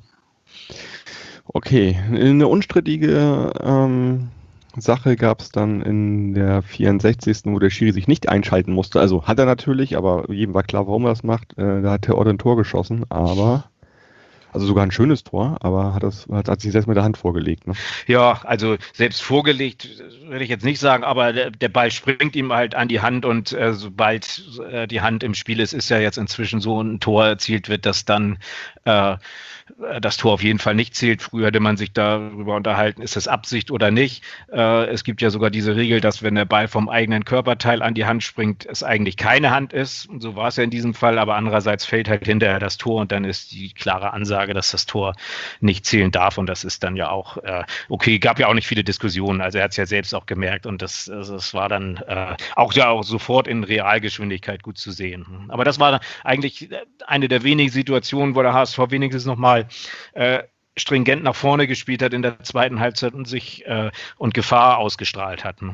Speaker 2: Okay, eine unstrittige ähm, Sache gab es dann in der vierundsechzigsten wo der Schiri sich nicht einschalten musste. Also hat er natürlich, aber jedem war klar, warum er das macht. Äh, da hat der Ort ein Tor geschossen, aber, also sogar ein schönes Tor, aber hat, das, hat, hat sich selbst mit der Hand vorgelegt. Ne?
Speaker 3: Ja, also selbst vorgelegt würde ich jetzt nicht sagen, aber der, der Ball springt ihm halt an die Hand und äh, sobald äh, die Hand im Spiel ist, ist ja jetzt inzwischen so ein Tor erzielt wird, dass dann äh, das Tor auf jeden Fall nicht zählt. Früher hätte man sich darüber unterhalten, ist das Absicht oder nicht. Äh, es gibt ja sogar diese Regel, dass wenn der Ball vom eigenen Körperteil an die Hand springt, es eigentlich keine Hand ist. Und so war es ja in diesem Fall, aber andererseits fällt halt hinterher das Tor und dann ist die klare Ansage, dass das Tor nicht zählen darf und das ist dann ja auch äh, okay, gab ja auch nicht viele Diskussionen, also er hat es ja selbst auch gemerkt und das, also das war dann äh, auch ja auch sofort in Realgeschwindigkeit gut zu sehen. Aber das war eigentlich eine der wenigen Situationen, wo der H S V wenigstens nochmal äh, stringent nach vorne gespielt hat in der zweiten Halbzeit und sich äh, und Gefahr ausgestrahlt hatten.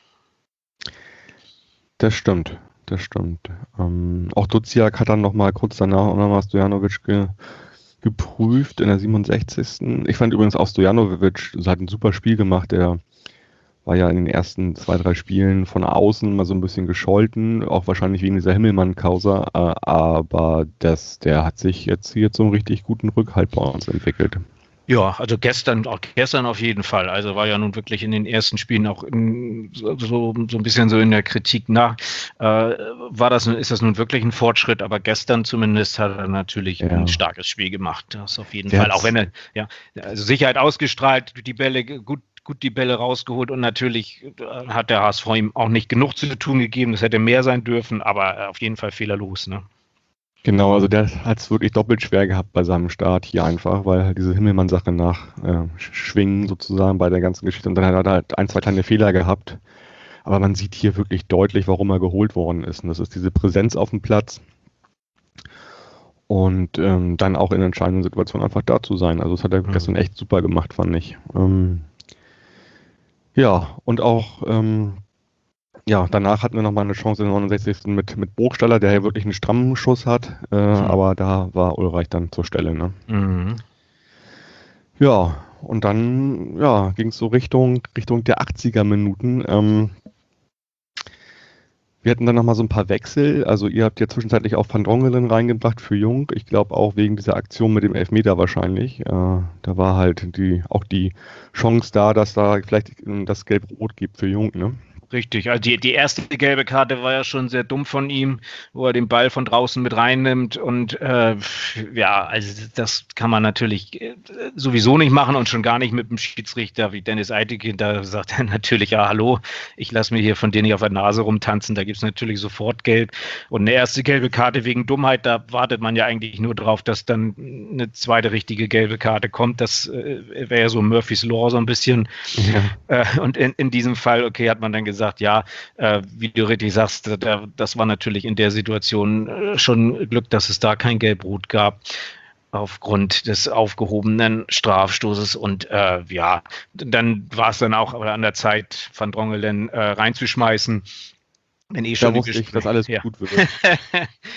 Speaker 2: Das stimmt, das stimmt. Ähm, auch Duziak hat dann nochmal kurz danach auch nochmal Stojanovic ge, geprüft in der siebenundsechzigsten Ich fand übrigens auch Stojanovic, das hat ein super Spiel gemacht, der war ja in den ersten zwei, drei Spielen von außen mal so ein bisschen gescholten, auch wahrscheinlich wegen dieser Himmelmann-Causa, äh, aber das, der hat sich jetzt hier zum richtig guten Rückhalt bei uns entwickelt.
Speaker 3: Ja, also gestern, auch gestern auf jeden Fall. Also war ja nun wirklich in den ersten Spielen auch in, so, so ein bisschen so in der Kritik nach. Äh, war das, ist das nun wirklich ein Fortschritt? Aber gestern zumindest hat er natürlich
Speaker 2: Ja.
Speaker 3: ein starkes Spiel gemacht. Das auf jeden
Speaker 2: Der
Speaker 3: Fall.
Speaker 2: hat's-
Speaker 3: Auch wenn er, ja, also Sicherheit ausgestrahlt, die Bälle gut, gut die Bälle rausgeholt und natürlich äh, hat der H S V ihm auch nicht genug zu tun gegeben. Das hätte mehr sein dürfen, aber äh, auf jeden Fall fehlerlos, ne?
Speaker 2: Genau, also der hat es wirklich doppelt schwer gehabt bei seinem Start hier einfach, weil halt diese Himmelmann-Sache nach äh, schwingen sozusagen bei der ganzen Geschichte und dann hat er halt ein, zwei kleine Fehler gehabt. Aber man sieht hier wirklich deutlich, warum er geholt worden ist. Und das ist diese Präsenz auf dem Platz und ähm, dann auch in entscheidenden Situationen einfach da zu sein. Also das hat er
Speaker 3: Mhm.
Speaker 2: gestern echt super gemacht, fand ich. Ähm, ja, und auch ähm, ja, danach hatten wir nochmal eine Chance in der neunundsechzigsten mit, mit Burgstaller, der ja wirklich einen strammen Schuss hat, äh, aber da war Ulreich dann zur Stelle. Ne?
Speaker 3: Mhm.
Speaker 2: Ja, und dann ja, ging es so Richtung, Richtung der achtziger Minuten. Ähm, wir hatten dann nochmal so ein paar Wechsel. Also ihr habt ja zwischenzeitlich auch Van Drongelen reingebracht für Jung. Ich glaube auch wegen dieser Aktion mit dem Elfmeter wahrscheinlich. Äh, da war halt die auch die Chance da, dass da vielleicht ähm, das Gelb-Rot gibt für Jung. Ne?
Speaker 3: Richtig, also die, die erste gelbe Karte war ja schon sehr dumm von ihm, wo er den Ball von draußen mit reinnimmt und äh, ja, also das kann man natürlich äh, sowieso nicht machen und schon gar nicht mit dem Schiedsrichter wie Dennis Eitekin, da sagt er natürlich, ja hallo, ich lasse mir hier von dir nicht auf der Nase rumtanzen, da gibt es natürlich sofort gelb und eine erste gelbe Karte wegen Dummheit, da wartet man ja eigentlich nur drauf, dass dann eine zweite richtige gelbe Karte kommt, das äh, wäre ja so Murphy's Law so ein bisschen.
Speaker 2: Ja.
Speaker 3: Äh, und in, in diesem Fall, okay, hat man dann gesagt, ja, äh, wie du richtig sagst, da, das war natürlich in der Situation äh, schon Glück, dass es da kein Gelb-Rot gab aufgrund des aufgehobenen Strafstoßes und äh, ja, dann war es dann auch an der Zeit, Van Drongelen äh, reinzuschmeißen. Wenn eh
Speaker 2: Da
Speaker 3: schon die
Speaker 2: wusste ich,
Speaker 3: Gespräche-
Speaker 2: dass alles
Speaker 3: ja.
Speaker 2: gut wird.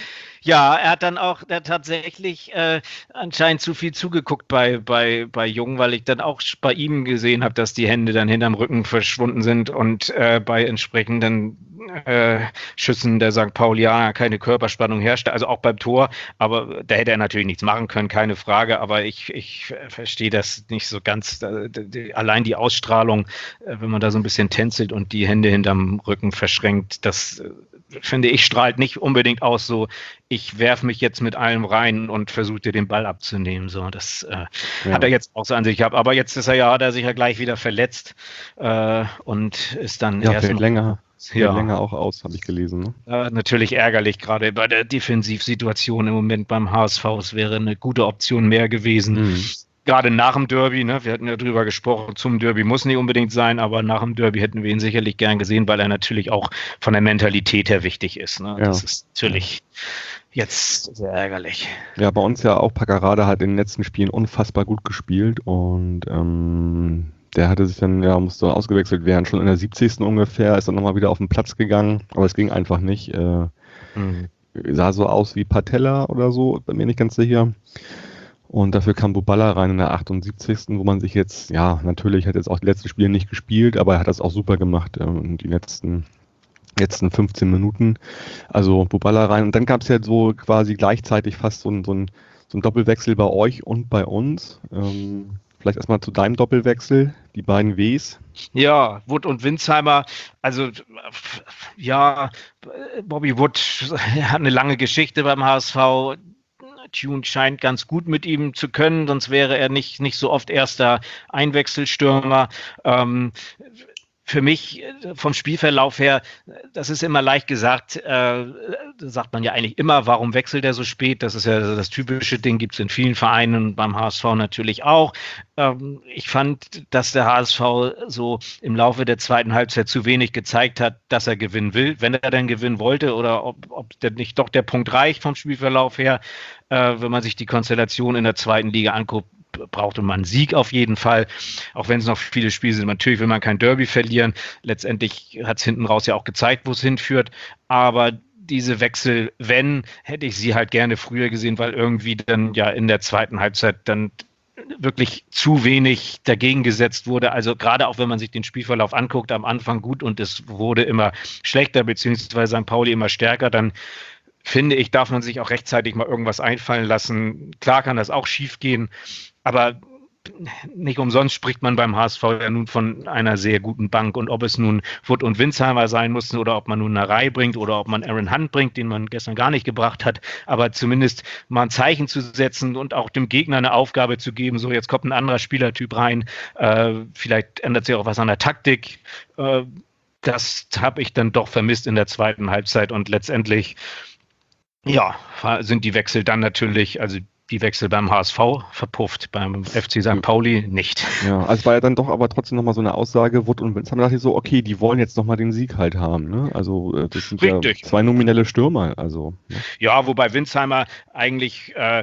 Speaker 3: Ja, er hat dann auch der tatsächlich äh, anscheinend zu viel zugeguckt bei, bei, bei Jung, weil ich dann auch bei ihm gesehen habe, dass die Hände dann hinterm Rücken verschwunden sind und äh, bei entsprechenden äh, Schüssen der Sankt Paulianer keine Körperspannung herrschte, also auch beim Tor, aber da hätte er natürlich nichts machen können, keine Frage, aber ich, ich verstehe das nicht so ganz, äh, die, allein die Ausstrahlung, äh, wenn man da so ein bisschen tänzelt und die Hände hinterm Rücken verschränkt, das äh, finde ich, strahlt nicht unbedingt aus, so ich werfe mich jetzt mit allem rein und versuche dir den Ball abzunehmen. So, das äh, ja. hat er jetzt auch so an sich gehabt. Aber jetzt ist er ja, hat er sich ja gleich wieder verletzt äh, und ist dann
Speaker 2: ja,
Speaker 3: erst
Speaker 2: fällt
Speaker 3: noch,
Speaker 2: länger,
Speaker 3: ja.
Speaker 2: länger auch aus, habe ich gelesen. Ne?
Speaker 3: Äh, natürlich ärgerlich, gerade bei der Defensivsituation im Moment beim H S V. Es wäre eine gute Option mehr gewesen. Mhm. Gerade nach dem Derby, ne, wir hatten ja drüber gesprochen, zum Derby muss nicht unbedingt sein, aber nach dem Derby hätten wir ihn sicherlich gern gesehen, weil er natürlich auch von der Mentalität her wichtig ist. Ne? Ja. Das ist natürlich jetzt sehr ärgerlich.
Speaker 2: Ja, bei uns ja auch Packerada hat in den letzten Spielen unfassbar gut gespielt und ähm, der hatte sich dann, ja, musste ausgewechselt werden, schon in der siebzigsten ungefähr, ist dann nochmal wieder auf den Platz gegangen, aber es ging einfach nicht. Äh, mhm. Sah so aus wie Patella oder so, bei mir nicht ganz sicher. Und dafür kam Buballa rein in der achtundsiebzigsten wo man sich jetzt, ja, natürlich hat jetzt auch die letzten Spiele nicht gespielt, aber er hat das auch super gemacht ähm, in die letzten, letzten fünfzehn Minuten. Also Buballa rein. Und dann gab es ja so quasi gleichzeitig fast so ein, so ein, so ein Doppelwechsel bei euch und bei uns. Ähm, vielleicht erstmal zu deinem Doppelwechsel, die beiden Ws.
Speaker 3: Ja, Wood und Winsheimer, also ja, Bobby Wood hat eine lange Geschichte beim H S V. Tune scheint ganz gut mit ihm zu können, sonst wäre er nicht, nicht so oft erster Einwechselstürmer. Ähm, für mich vom Spielverlauf her, das ist immer leicht gesagt, äh, sagt man ja eigentlich immer, warum wechselt er so spät? Das ist ja das typische Ding, gibt es in vielen Vereinen, beim H S V natürlich auch. Ähm, ich fand, dass der H S V so im Laufe der zweiten Halbzeit zu wenig gezeigt hat, dass er gewinnen will, wenn er dann gewinnen wollte oder ob, ob der nicht doch der Punkt reicht vom Spielverlauf her. Äh, wenn man sich die Konstellation in der zweiten Liga anguckt, brauchte man einen Sieg auf jeden Fall, auch wenn es noch viele Spiele sind. Natürlich will man kein Derby verlieren. Letztendlich hat es hinten raus ja auch gezeigt, wo es hinführt. Aber diese Wechsel, wenn, hätte ich sie halt gerne früher gesehen, weil irgendwie dann ja in der zweiten Halbzeit dann wirklich zu wenig dagegen gesetzt wurde. Also gerade auch wenn man sich den Spielverlauf anguckt, am Anfang gut und es wurde immer schlechter, beziehungsweise Sankt Pauli immer stärker, dann finde ich, darf man sich auch rechtzeitig mal irgendwas einfallen lassen. Klar kann das auch schief gehen, aber nicht umsonst spricht man beim H S V ja nun von einer sehr guten Bank. Und ob es nun Wood und Winsheimer sein mussten oder ob man nun eine Reihe bringt oder ob man Aaron Hunt bringt, den man gestern gar nicht gebracht hat, aber zumindest mal ein Zeichen zu setzen und auch dem Gegner eine Aufgabe zu geben, so jetzt kommt ein anderer Spielertyp rein, äh, vielleicht ändert sich auch was an der Taktik. Äh, das habe ich dann doch vermisst in der zweiten Halbzeit und letztendlich ja, sind die Wechsel dann natürlich, also die Wechsel beim H S V verpufft, beim F C Sankt Pauli nicht.
Speaker 2: Ja, also war ja dann doch aber trotzdem nochmal so eine Aussage, Wood und Winsheimer, dachte ich so, okay, die wollen jetzt nochmal den Sieg halt haben, ne? Also das sind Richtig. ja zwei nominelle Stürmer, also. Ne?
Speaker 3: Ja, wobei Winsheimer eigentlich äh,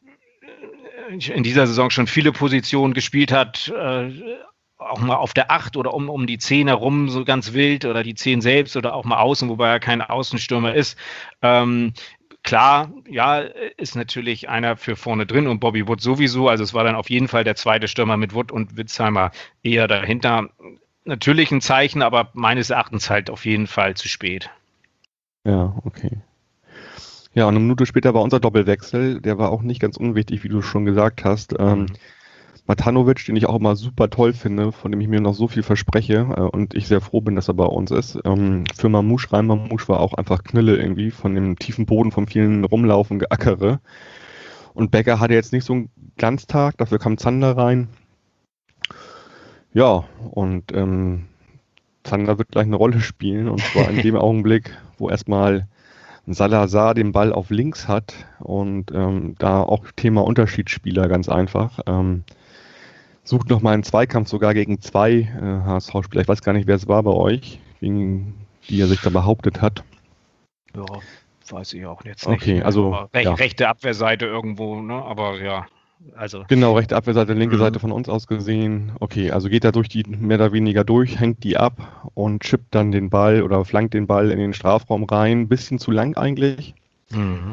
Speaker 3: in dieser Saison schon viele Positionen gespielt hat, äh, auch mal auf der acht oder um, um die zehn herum so ganz wild oder die zehn selbst oder auch mal außen, wobei er kein Außenstürmer ist. Ähm, Klar, ja, ist natürlich einer für vorne drin und Bobby Wood sowieso. Also es war dann auf jeden Fall der zweite Stürmer mit Wood und Winsheimer eher dahinter. Natürlich ein Zeichen, aber meines Erachtens halt auf jeden Fall zu spät.
Speaker 2: Ja, okay. Ja, und eine Minute später war unser Doppelwechsel. Der war auch nicht ganz unwichtig, wie du schon gesagt hast. Ähm, mhm. Matanovic, den ich auch immer super toll finde, von dem ich mir noch so viel verspreche äh, und ich sehr froh bin, dass er bei uns ist. Ähm, für Mamouche rein, Mamouche war auch einfach Knille irgendwie von dem tiefen Boden, von vielen Rumlaufen, Geackere. Und Becker hatte jetzt nicht so einen Glanztag, dafür kam Zander rein. Ja, und ähm, Zander wird gleich eine Rolle spielen und zwar in dem Augenblick, wo erstmal Salazar den Ball auf links hat und ähm, da auch Thema Unterschiedsspieler ganz einfach. Ähm, sucht nochmal einen Zweikampf sogar gegen zwei äh, H S V-Spieler. Ich weiß gar nicht, wer es war bei euch, gegen die er sich da behauptet hat.
Speaker 3: Ja, weiß ich auch jetzt nicht.
Speaker 2: Okay, also
Speaker 3: Rech, ja. Rechte Abwehrseite irgendwo, ne? Aber ja, also.
Speaker 2: Genau, rechte Abwehrseite, linke mhm. Seite von uns aus gesehen. Okay, also geht er durch die mehr oder weniger durch, hängt die ab und chippt dann den Ball oder flankt den Ball in den Strafraum rein. Bisschen zu lang eigentlich. Mhm.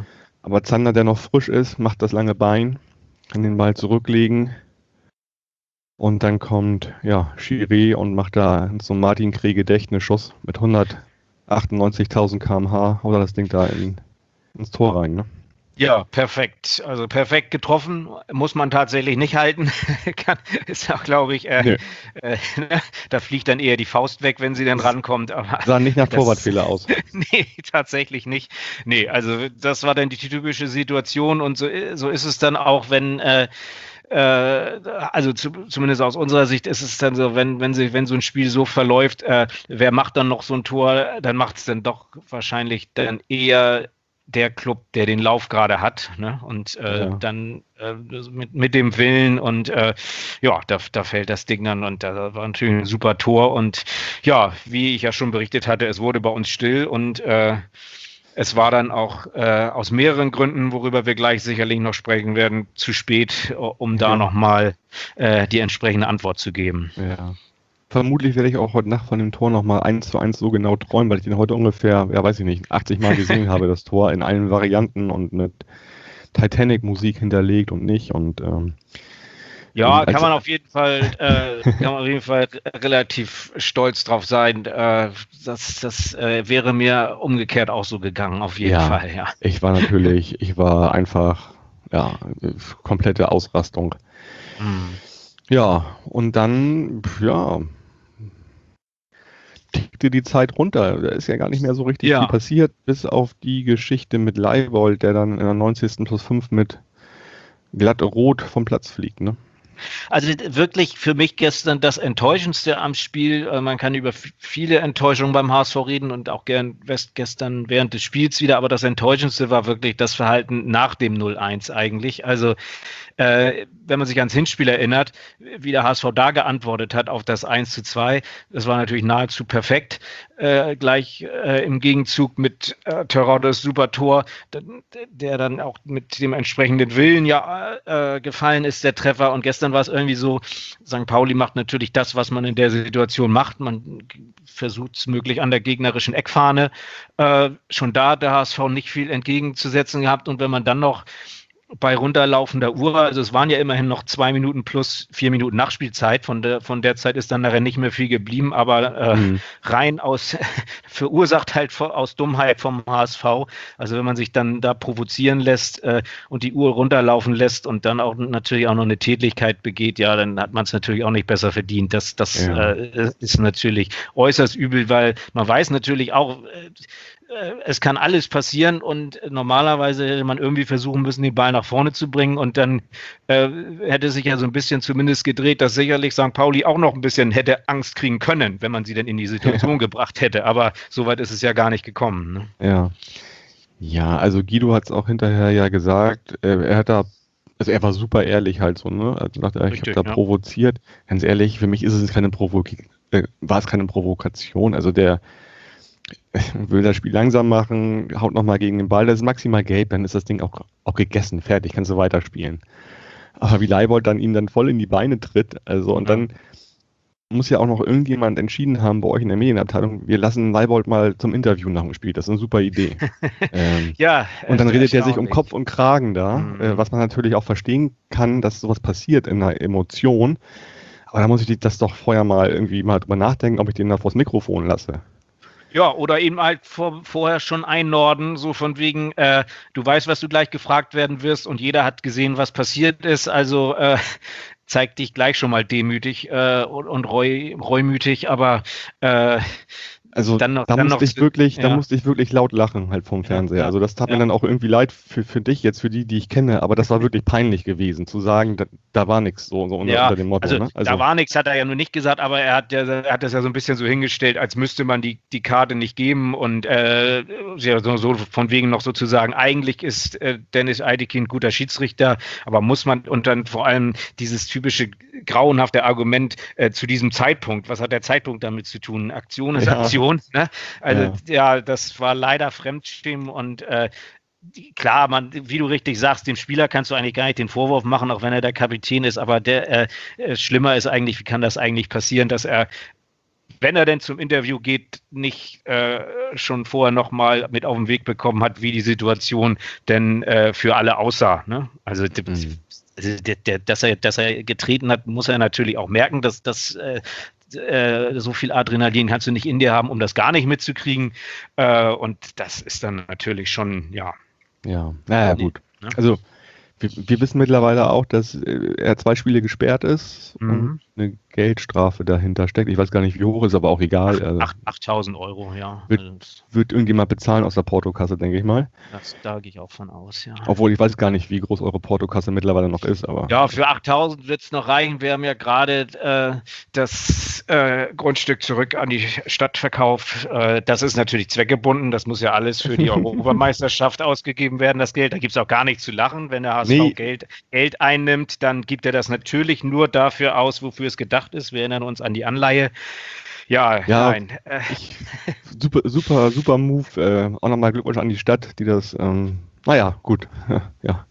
Speaker 2: Aber Zander, der noch frisch ist, macht das lange Bein, kann den Ball zurücklegen. Und dann kommt, ja, Chiré und macht da so einen Martin Kreh-Gedächtnisschuss mit hundertachtundneunzigtausend Kilometer pro Stunde, haut er das Ding da in, ins Tor rein, ne?
Speaker 3: Ja, perfekt. Also perfekt getroffen, muss man tatsächlich nicht halten. Kann, ist auch, glaube ich, äh,
Speaker 2: Nee.
Speaker 3: äh, da fliegt dann eher die Faust weg, wenn sie dann rankommt. Aber
Speaker 2: Sah nicht nach
Speaker 3: das-
Speaker 2: Torwartfehler aus.
Speaker 3: Nee, tatsächlich nicht. Nee, also das war dann die typische Situation und so, so ist es dann auch, wenn äh, äh, also zu, zumindest aus unserer Sicht ist es dann so, wenn, wenn, sie, wenn so ein Spiel so verläuft, äh, wer macht dann noch so ein Tor, dann macht es dann doch wahrscheinlich dann eher der Club, der den Lauf gerade hat, ne? Und äh,
Speaker 2: Ja.
Speaker 3: dann äh, mit, mit dem Willen und äh, ja, da, da fällt das Ding dann und da war natürlich ein super Tor und ja, wie ich ja schon berichtet hatte, es wurde bei uns still und äh, es war dann auch äh, aus mehreren Gründen, worüber wir gleich sicherlich noch sprechen werden, zu spät, um da
Speaker 2: Ja.
Speaker 3: nochmal äh, die entsprechende Antwort zu geben.
Speaker 2: Ja. Vermutlich werde ich auch heute Nacht von dem Tor nochmal eins zu eins so genau träumen, weil ich den heute ungefähr, ja weiß ich nicht, achtzig Mal gesehen habe, das Tor in allen Varianten und mit Titanic-Musik hinterlegt und nicht. Und ähm,
Speaker 3: Ja,
Speaker 2: Also-
Speaker 3: kann man auf jeden Fall, äh, kann man auf jeden Fall relativ stolz drauf sein. Äh, das das äh, wäre mir umgekehrt auch so gegangen, auf jeden
Speaker 2: Ja.
Speaker 3: Fall, ja.
Speaker 2: ich war natürlich, ich war einfach, ja, komplette Ausrastung.
Speaker 3: Hm.
Speaker 2: Ja, und dann, ja, tickte die Zeit runter. Da ist ja gar nicht mehr so richtig
Speaker 3: Ja.
Speaker 2: viel passiert, bis auf die Geschichte mit Leibold, der dann in der neunzigsten plus fünf mit glatt rot vom Platz fliegt, ne?
Speaker 3: Also wirklich für mich gestern das Enttäuschendste am Spiel. Äh, Man kann über f- viele Enttäuschungen beim H S V reden und auch gern West gestern während des Spiels wieder, aber das Enttäuschendste war wirklich das Verhalten nach dem null eins eigentlich. Also äh, wenn man sich ans Hinspiel erinnert, wie der H S V da geantwortet hat auf das eins zu zwei, das war natürlich nahezu perfekt. Äh, gleich äh, im Gegenzug mit äh, Teroddes super Tor, der, der dann auch mit dem entsprechenden Willen ja äh, gefallen ist, der Treffer. Und gestern war es irgendwie so, Sankt Pauli macht natürlich das, was man in der Situation macht. Man versucht es möglich an der gegnerischen Eckfahne. Äh, schon da hat der H S V nicht viel entgegenzusetzen gehabt. Und wenn man dann noch bei runterlaufender Uhr, also es waren ja immerhin noch zwei Minuten plus vier Minuten Nachspielzeit, von der, von der Zeit ist dann nachher nicht mehr viel geblieben, aber äh,
Speaker 2: Mhm.
Speaker 3: rein aus, verursacht halt vor- aus Dummheit vom H S V, also wenn man sich dann da provozieren lässt äh, und die Uhr runterlaufen lässt und dann auch natürlich auch noch eine Tätlichkeit begeht, ja, dann hat man es natürlich auch nicht besser verdient. Das, das
Speaker 2: Ja.
Speaker 3: äh, ist natürlich äußerst übel, weil man weiß natürlich auch, äh, äh, es kann alles passieren und normalerweise hätte man irgendwie versuchen müssen, den Ball nach vorne zu bringen und dann äh, hätte sich ja so ein bisschen zumindest gedreht, dass sicherlich Sankt Pauli auch noch ein bisschen hätte Angst kriegen können, wenn man sie denn in die Situation gebracht hätte. Aber soweit ist es ja gar nicht gekommen. Ne?
Speaker 2: Ja. Ja, also Guido hat es auch hinterher ja gesagt, äh, er hat da, also er war super ehrlich halt so, ne? Also dachte er, ich
Speaker 3: Richtig,
Speaker 2: habe da
Speaker 3: ja.
Speaker 2: provoziert. Ganz ehrlich, für mich ist es keine Provoki äh, war es keine Provokation. Also der will das Spiel langsam machen, haut nochmal gegen den Ball, das ist maximal gelb, dann ist das Ding auch, auch gegessen, fertig, kannst du weiterspielen. Aber wie Leibold dann ihm dann voll in die Beine tritt, also und
Speaker 3: Ja.
Speaker 2: dann muss ja auch noch irgendjemand entschieden haben bei euch in der Medienabteilung, wir lassen Leibold mal zum Interview nach dem Spiel, das ist eine super Idee. ähm,
Speaker 3: Ja.
Speaker 2: und dann
Speaker 3: äh,
Speaker 2: redet er sich um
Speaker 3: erstaunlich.
Speaker 2: Kopf und Kragen da,
Speaker 3: Mhm.
Speaker 2: äh, was man natürlich auch verstehen kann, dass sowas passiert in einer Emotion. Aber da muss ich das doch vorher mal irgendwie mal drüber nachdenken, ob ich den da vors Mikrofon lasse.
Speaker 3: Ja, oder eben halt vor, vorher schon einnorden, so von wegen, äh, du weißt, was du gleich gefragt werden wirst und jeder hat gesehen, was passiert ist, also äh, zeig dich gleich schon mal demütig äh, und, und reu, reumütig, aber äh,
Speaker 2: Also
Speaker 3: Dann noch-
Speaker 2: da
Speaker 3: dann
Speaker 2: musste
Speaker 3: noch-
Speaker 2: ich wirklich, da
Speaker 3: ja.
Speaker 2: musste ich wirklich laut lachen halt vom Fernseher.
Speaker 3: ja,
Speaker 2: Also das tat
Speaker 3: ja.
Speaker 2: mir dann auch irgendwie leid für, für dich jetzt, für die, die ich kenne, aber das war wirklich peinlich gewesen, zu sagen, da, da war nichts so, so unter,
Speaker 3: Ja,
Speaker 2: unter dem Motto.
Speaker 3: also,
Speaker 2: ne?
Speaker 3: da war nichts, hat er ja nur nicht gesagt, aber er hat, ja, er hat das ja so ein bisschen so hingestellt, als müsste man die, die Karte nicht geben und äh, ja, so, so von wegen noch sozusagen, eigentlich ist äh, Dennis Eidekin ein guter Schiedsrichter, aber muss man, und dann vor allem dieses typische grauenhafte Argument äh, zu diesem Zeitpunkt, was hat der Zeitpunkt damit zu tun? Aktion ist
Speaker 2: Ja.
Speaker 3: Aktion, ne? Also
Speaker 2: Ja.
Speaker 3: ja, das war leider Fremdschämen und äh, die- klar, man, wie du richtig sagst, dem Spieler kannst du eigentlich gar nicht den Vorwurf machen, auch wenn er der Kapitän ist, aber der äh, äh, schlimmer ist eigentlich, wie kann das eigentlich passieren, dass er wenn er denn zum Interview geht, nicht äh, schon vorher nochmal mit auf den Weg bekommen hat, wie die Situation denn äh, für alle aussah. Ne? Also mhm. der, der, dass, er, dass er getreten hat, muss er natürlich auch merken, dass das äh, äh, so viel Adrenalin kannst du nicht in dir haben, um das gar nicht mitzukriegen. Äh, und das ist dann natürlich schon, ja.
Speaker 2: Ja, naja, gut. Ne? Also wir, wir wissen mittlerweile auch, dass er zwei Spiele gesperrt ist mhm. und eine Geldstrafe dahinter steckt. Ich weiß gar nicht, wie hoch ist, aber auch egal. Also
Speaker 3: achttausend Euro, ja.
Speaker 2: Wird, wird irgendjemand bezahlen aus der Portokasse, denke ich mal.
Speaker 3: Das, da gehe ich auch von aus, ja.
Speaker 2: Obwohl, ich weiß gar nicht, wie groß eure Portokasse mittlerweile noch ist. Aber
Speaker 3: ja, für achttausend wird es noch reichen. Wir haben ja gerade äh, das äh, Grundstück zurück an die Stadt verkauft. Äh, das ist natürlich zweckgebunden. Das muss ja alles für die Europameisterschaft ausgegeben werden, das Geld. Da gibt es auch gar nichts zu lachen. Wenn der H S V nee. Geld, Geld einnimmt, dann gibt er das natürlich nur dafür aus, wofür es gedacht ist. Wir erinnern uns an die Anleihe. Ja,
Speaker 2: ja
Speaker 3: nein.
Speaker 2: Ich, super, super, super Move. Äh, auch nochmal Glückwunsch an die Stadt, die das, ähm, naja, gut. ja.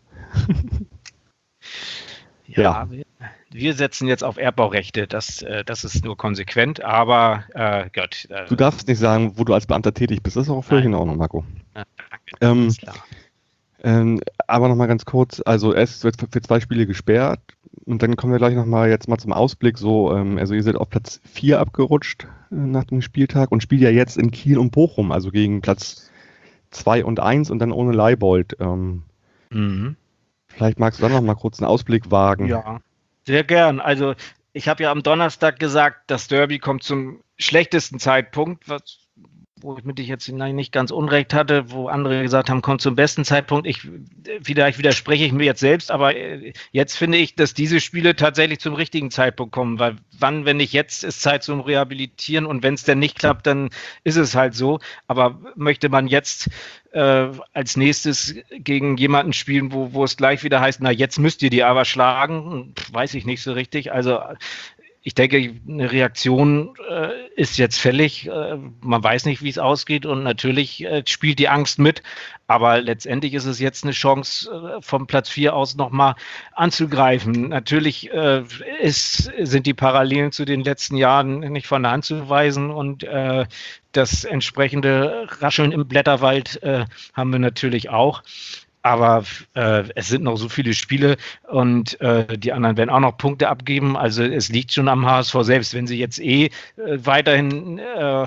Speaker 3: ja, ja. Wir, wir setzen jetzt auf Erbbaurechte. Das, äh, das ist nur konsequent, aber äh, Gott. Äh,
Speaker 2: du darfst nicht sagen, wo du als Beamter tätig bist. Das ist auch völlig in Ordnung, Marco.
Speaker 3: Ja, danke.
Speaker 2: Ähm,
Speaker 3: ist klar.
Speaker 2: Ähm, aber nochmal ganz kurz, also es wird für zwei Spiele gesperrt und dann kommen wir gleich nochmal jetzt mal zum Ausblick, so, ähm, also ihr seid auf Platz vier abgerutscht äh, nach dem Spieltag und spielt ja jetzt in Kiel und Bochum, also gegen Platz zwei und eins und dann ohne Leibold. Ähm,
Speaker 3: mhm.
Speaker 2: Vielleicht magst du dann nochmal kurz einen Ausblick wagen.
Speaker 3: Ja, sehr gern. Also ich habe ja am Donnerstag gesagt, das Derby kommt zum schlechtesten Zeitpunkt, was wo ich mit dich jetzt nicht ganz unrecht hatte, wo andere gesagt haben, kommt zum besten Zeitpunkt. Ich, vielleicht widerspreche ich mir jetzt selbst, aber jetzt finde ich, dass diese Spiele tatsächlich zum richtigen Zeitpunkt kommen, weil wann, wenn nicht jetzt, ist Zeit zum Rehabilitieren und wenn es denn nicht klappt, dann ist es halt so. Aber möchte man jetzt äh, als nächstes gegen jemanden spielen, wo, wo es gleich wieder heißt, na jetzt müsst ihr die aber schlagen, weiß ich nicht so richtig. Also ich denke, eine Reaktion äh, ist jetzt fällig. Äh, man weiß nicht, wie es ausgeht und natürlich äh, spielt die Angst mit. Aber letztendlich ist es jetzt eine Chance, äh, vom Platz vier aus nochmal anzugreifen. Natürlich äh, ist, sind die Parallelen zu den letzten Jahren nicht von der Hand zu weisen und äh, das entsprechende Rascheln im Blätterwald äh, haben wir natürlich auch. Aber äh, es sind noch so viele Spiele und äh, die anderen werden auch noch Punkte abgeben. Also es liegt schon am H S V selbst. Wenn sie jetzt eh äh, weiterhin äh,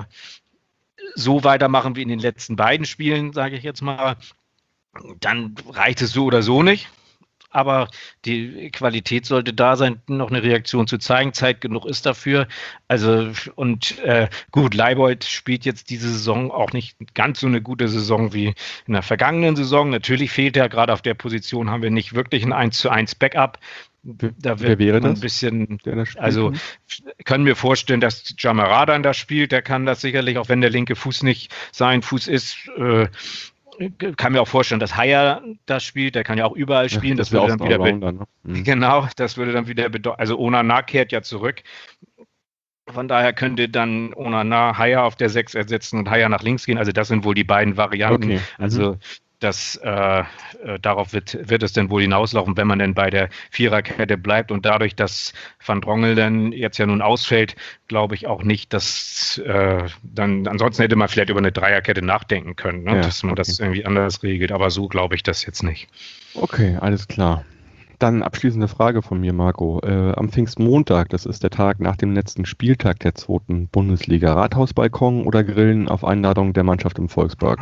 Speaker 3: so weitermachen wie in den letzten beiden Spielen, sage ich jetzt mal, dann reicht es so oder so nicht. Aber die Qualität sollte da sein, noch eine Reaktion zu zeigen. Zeit genug ist dafür. Also und äh, gut, Leibold spielt jetzt diese Saison auch nicht ganz so eine gute Saison wie in der vergangenen Saison. Natürlich fehlt er, gerade auf der Position haben wir nicht wirklich ein eins zu eins Backup. Da wird
Speaker 2: Wer wäre
Speaker 3: man
Speaker 2: das,
Speaker 3: ein bisschen,
Speaker 2: der das spielt?
Speaker 3: Also können mir vorstellen, dass Jamaradan da spielt. Der kann das sicherlich, auch wenn der linke Fuß nicht sein Fuß ist. Äh, kann mir auch vorstellen, dass Haier das spielt, der kann ja auch überall spielen.
Speaker 2: Ja,
Speaker 3: das, das würde dann wieder be-
Speaker 2: ne? mhm.
Speaker 3: Genau, das würde dann wieder bedeuten, also Onana kehrt ja zurück. Von daher könnte dann Onana Haier auf der sechs ersetzen und Haier nach links gehen. Also das sind wohl die beiden Varianten.
Speaker 2: Okay. Mhm.
Speaker 3: Also das, äh, äh, darauf wird, wird es dann wohl hinauslaufen, wenn man denn bei der Viererkette bleibt. Und dadurch, dass Van Drongel dann jetzt ja nun ausfällt, glaube ich auch nicht, dass äh, dann, ansonsten hätte man vielleicht über eine Dreierkette nachdenken können, ne? Ja, dass man okay. das irgendwie anders regelt. Aber so glaube ich das jetzt nicht.
Speaker 2: Okay, alles klar. Dann abschließende Frage von mir, Marco. Äh, am Pfingstmontag, das ist der Tag nach dem letzten Spieltag der zweiten Bundesliga, Rathausbalkon oder Grillen auf Einladung der Mannschaft im Volkspark?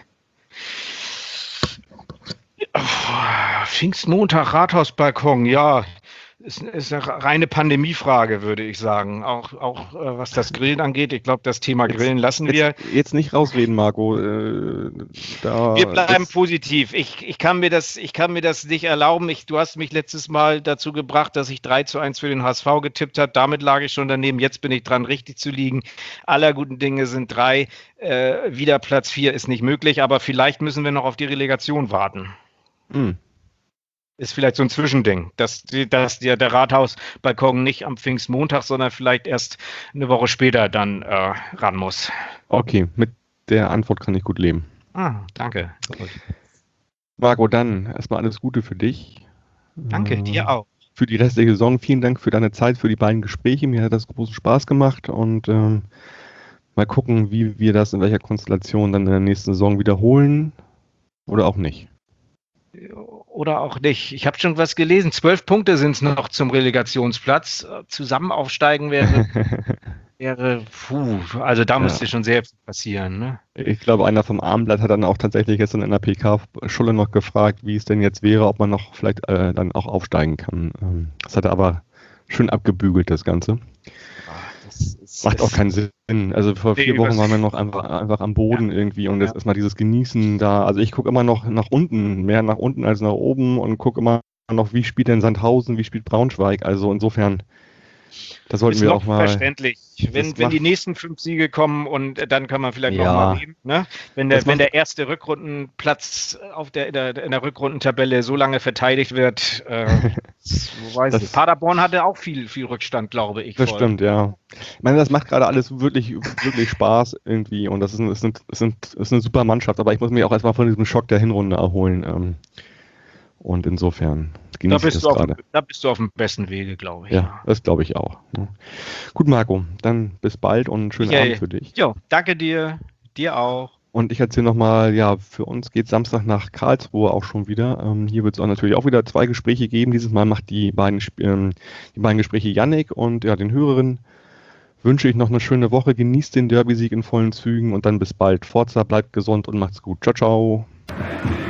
Speaker 3: Pfingstmontag, Rathausbalkon, ja, ist, ist eine reine Pandemiefrage, würde ich sagen. Auch, auch äh, was das Grillen angeht. Ich glaube, das Thema Grillen jetzt, lassen wir.
Speaker 2: Jetzt, jetzt nicht rausreden, Marco. Äh, da
Speaker 3: wir bleiben positiv. Ich, ich, kann mir das, ich kann mir das nicht erlauben. Ich, du hast mich letztes Mal dazu gebracht, dass ich drei zu eins für den H S V getippt habe. Damit lag ich schon daneben. Jetzt bin ich dran, richtig zu liegen. Aller guten Dinge sind drei. Äh, wieder Platz vier ist nicht möglich, aber vielleicht müssen wir noch auf die Relegation warten.
Speaker 2: Hm.
Speaker 3: Ist vielleicht so ein Zwischending, dass, die, dass der, der Rathausbalkon nicht am Pfingstmontag, sondern vielleicht erst eine Woche später dann äh, ran muss.
Speaker 2: Okay, mit der Antwort kann ich gut leben.
Speaker 3: Ah, danke. Gut.
Speaker 2: Marco, dann erstmal alles Gute für dich.
Speaker 3: Danke, äh, dir auch.
Speaker 2: für die restliche Saison. Vielen Dank für deine Zeit, für die beiden Gespräche. Mir hat das großen Spaß gemacht und ähm, mal gucken, wie wir das in welcher Konstellation dann in der nächsten Saison wiederholen oder auch nicht.
Speaker 3: Oder auch nicht. Ich habe schon was gelesen. Zwölf Punkte sind es noch zum Relegationsplatz. Zusammen aufsteigen wäre, wäre puh, also da ja. müsste schon sehr viel passieren. Ne?
Speaker 2: Ich glaube, einer vom Abendblatt hat dann auch tatsächlich gestern in der P K Schulle noch gefragt, wie es denn jetzt wäre, ob man noch vielleicht äh, dann auch aufsteigen kann. Ähm, das hat er aber schön abgebügelt, das Ganze. Das ist, Macht auch keinen Sinn. Also vor vier nee, Wochen waren wir noch einfach, einfach am Boden ja. irgendwie und jetzt ja. ist mal dieses Genießen da. Also ich gucke immer noch nach unten, mehr nach unten als nach oben und gucke immer noch, wie spielt denn Sandhausen, wie spielt Braunschweig. Also insofern, da sollten
Speaker 3: ist
Speaker 2: wir
Speaker 3: noch
Speaker 2: auch mal...
Speaker 3: verständlich. Wenn, wenn die nächsten fünf Siege kommen und dann kann man vielleicht
Speaker 2: ja.
Speaker 3: noch mal reden. Ne? Wenn, der, wenn der erste Rückrundenplatz auf der, in, der, in der Rückrundentabelle so lange verteidigt wird, äh, wo weiß ich. Paderborn hatte auch viel, viel Rückstand, glaube ich.
Speaker 2: Das voll. Stimmt, ja. Ich meine, das macht gerade alles wirklich, wirklich Spaß irgendwie und das ist, ein, ist, ein, ist, ein, ist eine super Mannschaft, aber ich muss mich auch erstmal von diesem Schock der Hinrunde erholen. Ähm, Und insofern genieße ich das gerade.
Speaker 3: Da bist du auf dem besten Wege, glaube ich.
Speaker 2: Ja, das glaube ich auch. Ja. Gut, Marco, dann bis bald und einen schönen
Speaker 3: ja,
Speaker 2: Abend für dich.
Speaker 3: Jo, danke dir. Dir auch.
Speaker 2: Und ich erzähle nochmal, ja, für uns geht Samstag nach Karlsruhe auch schon wieder. Ähm, hier wird es auch natürlich auch wieder zwei Gespräche geben. Dieses Mal macht die beiden, ähm, die beiden Gespräche Yannick und ja, den Hörerinnen wünsche ich noch eine schöne Woche. Genießt den Derby-Sieg in vollen Zügen und dann bis bald. Forza, bleibt gesund und macht's gut. Ciao, ciao.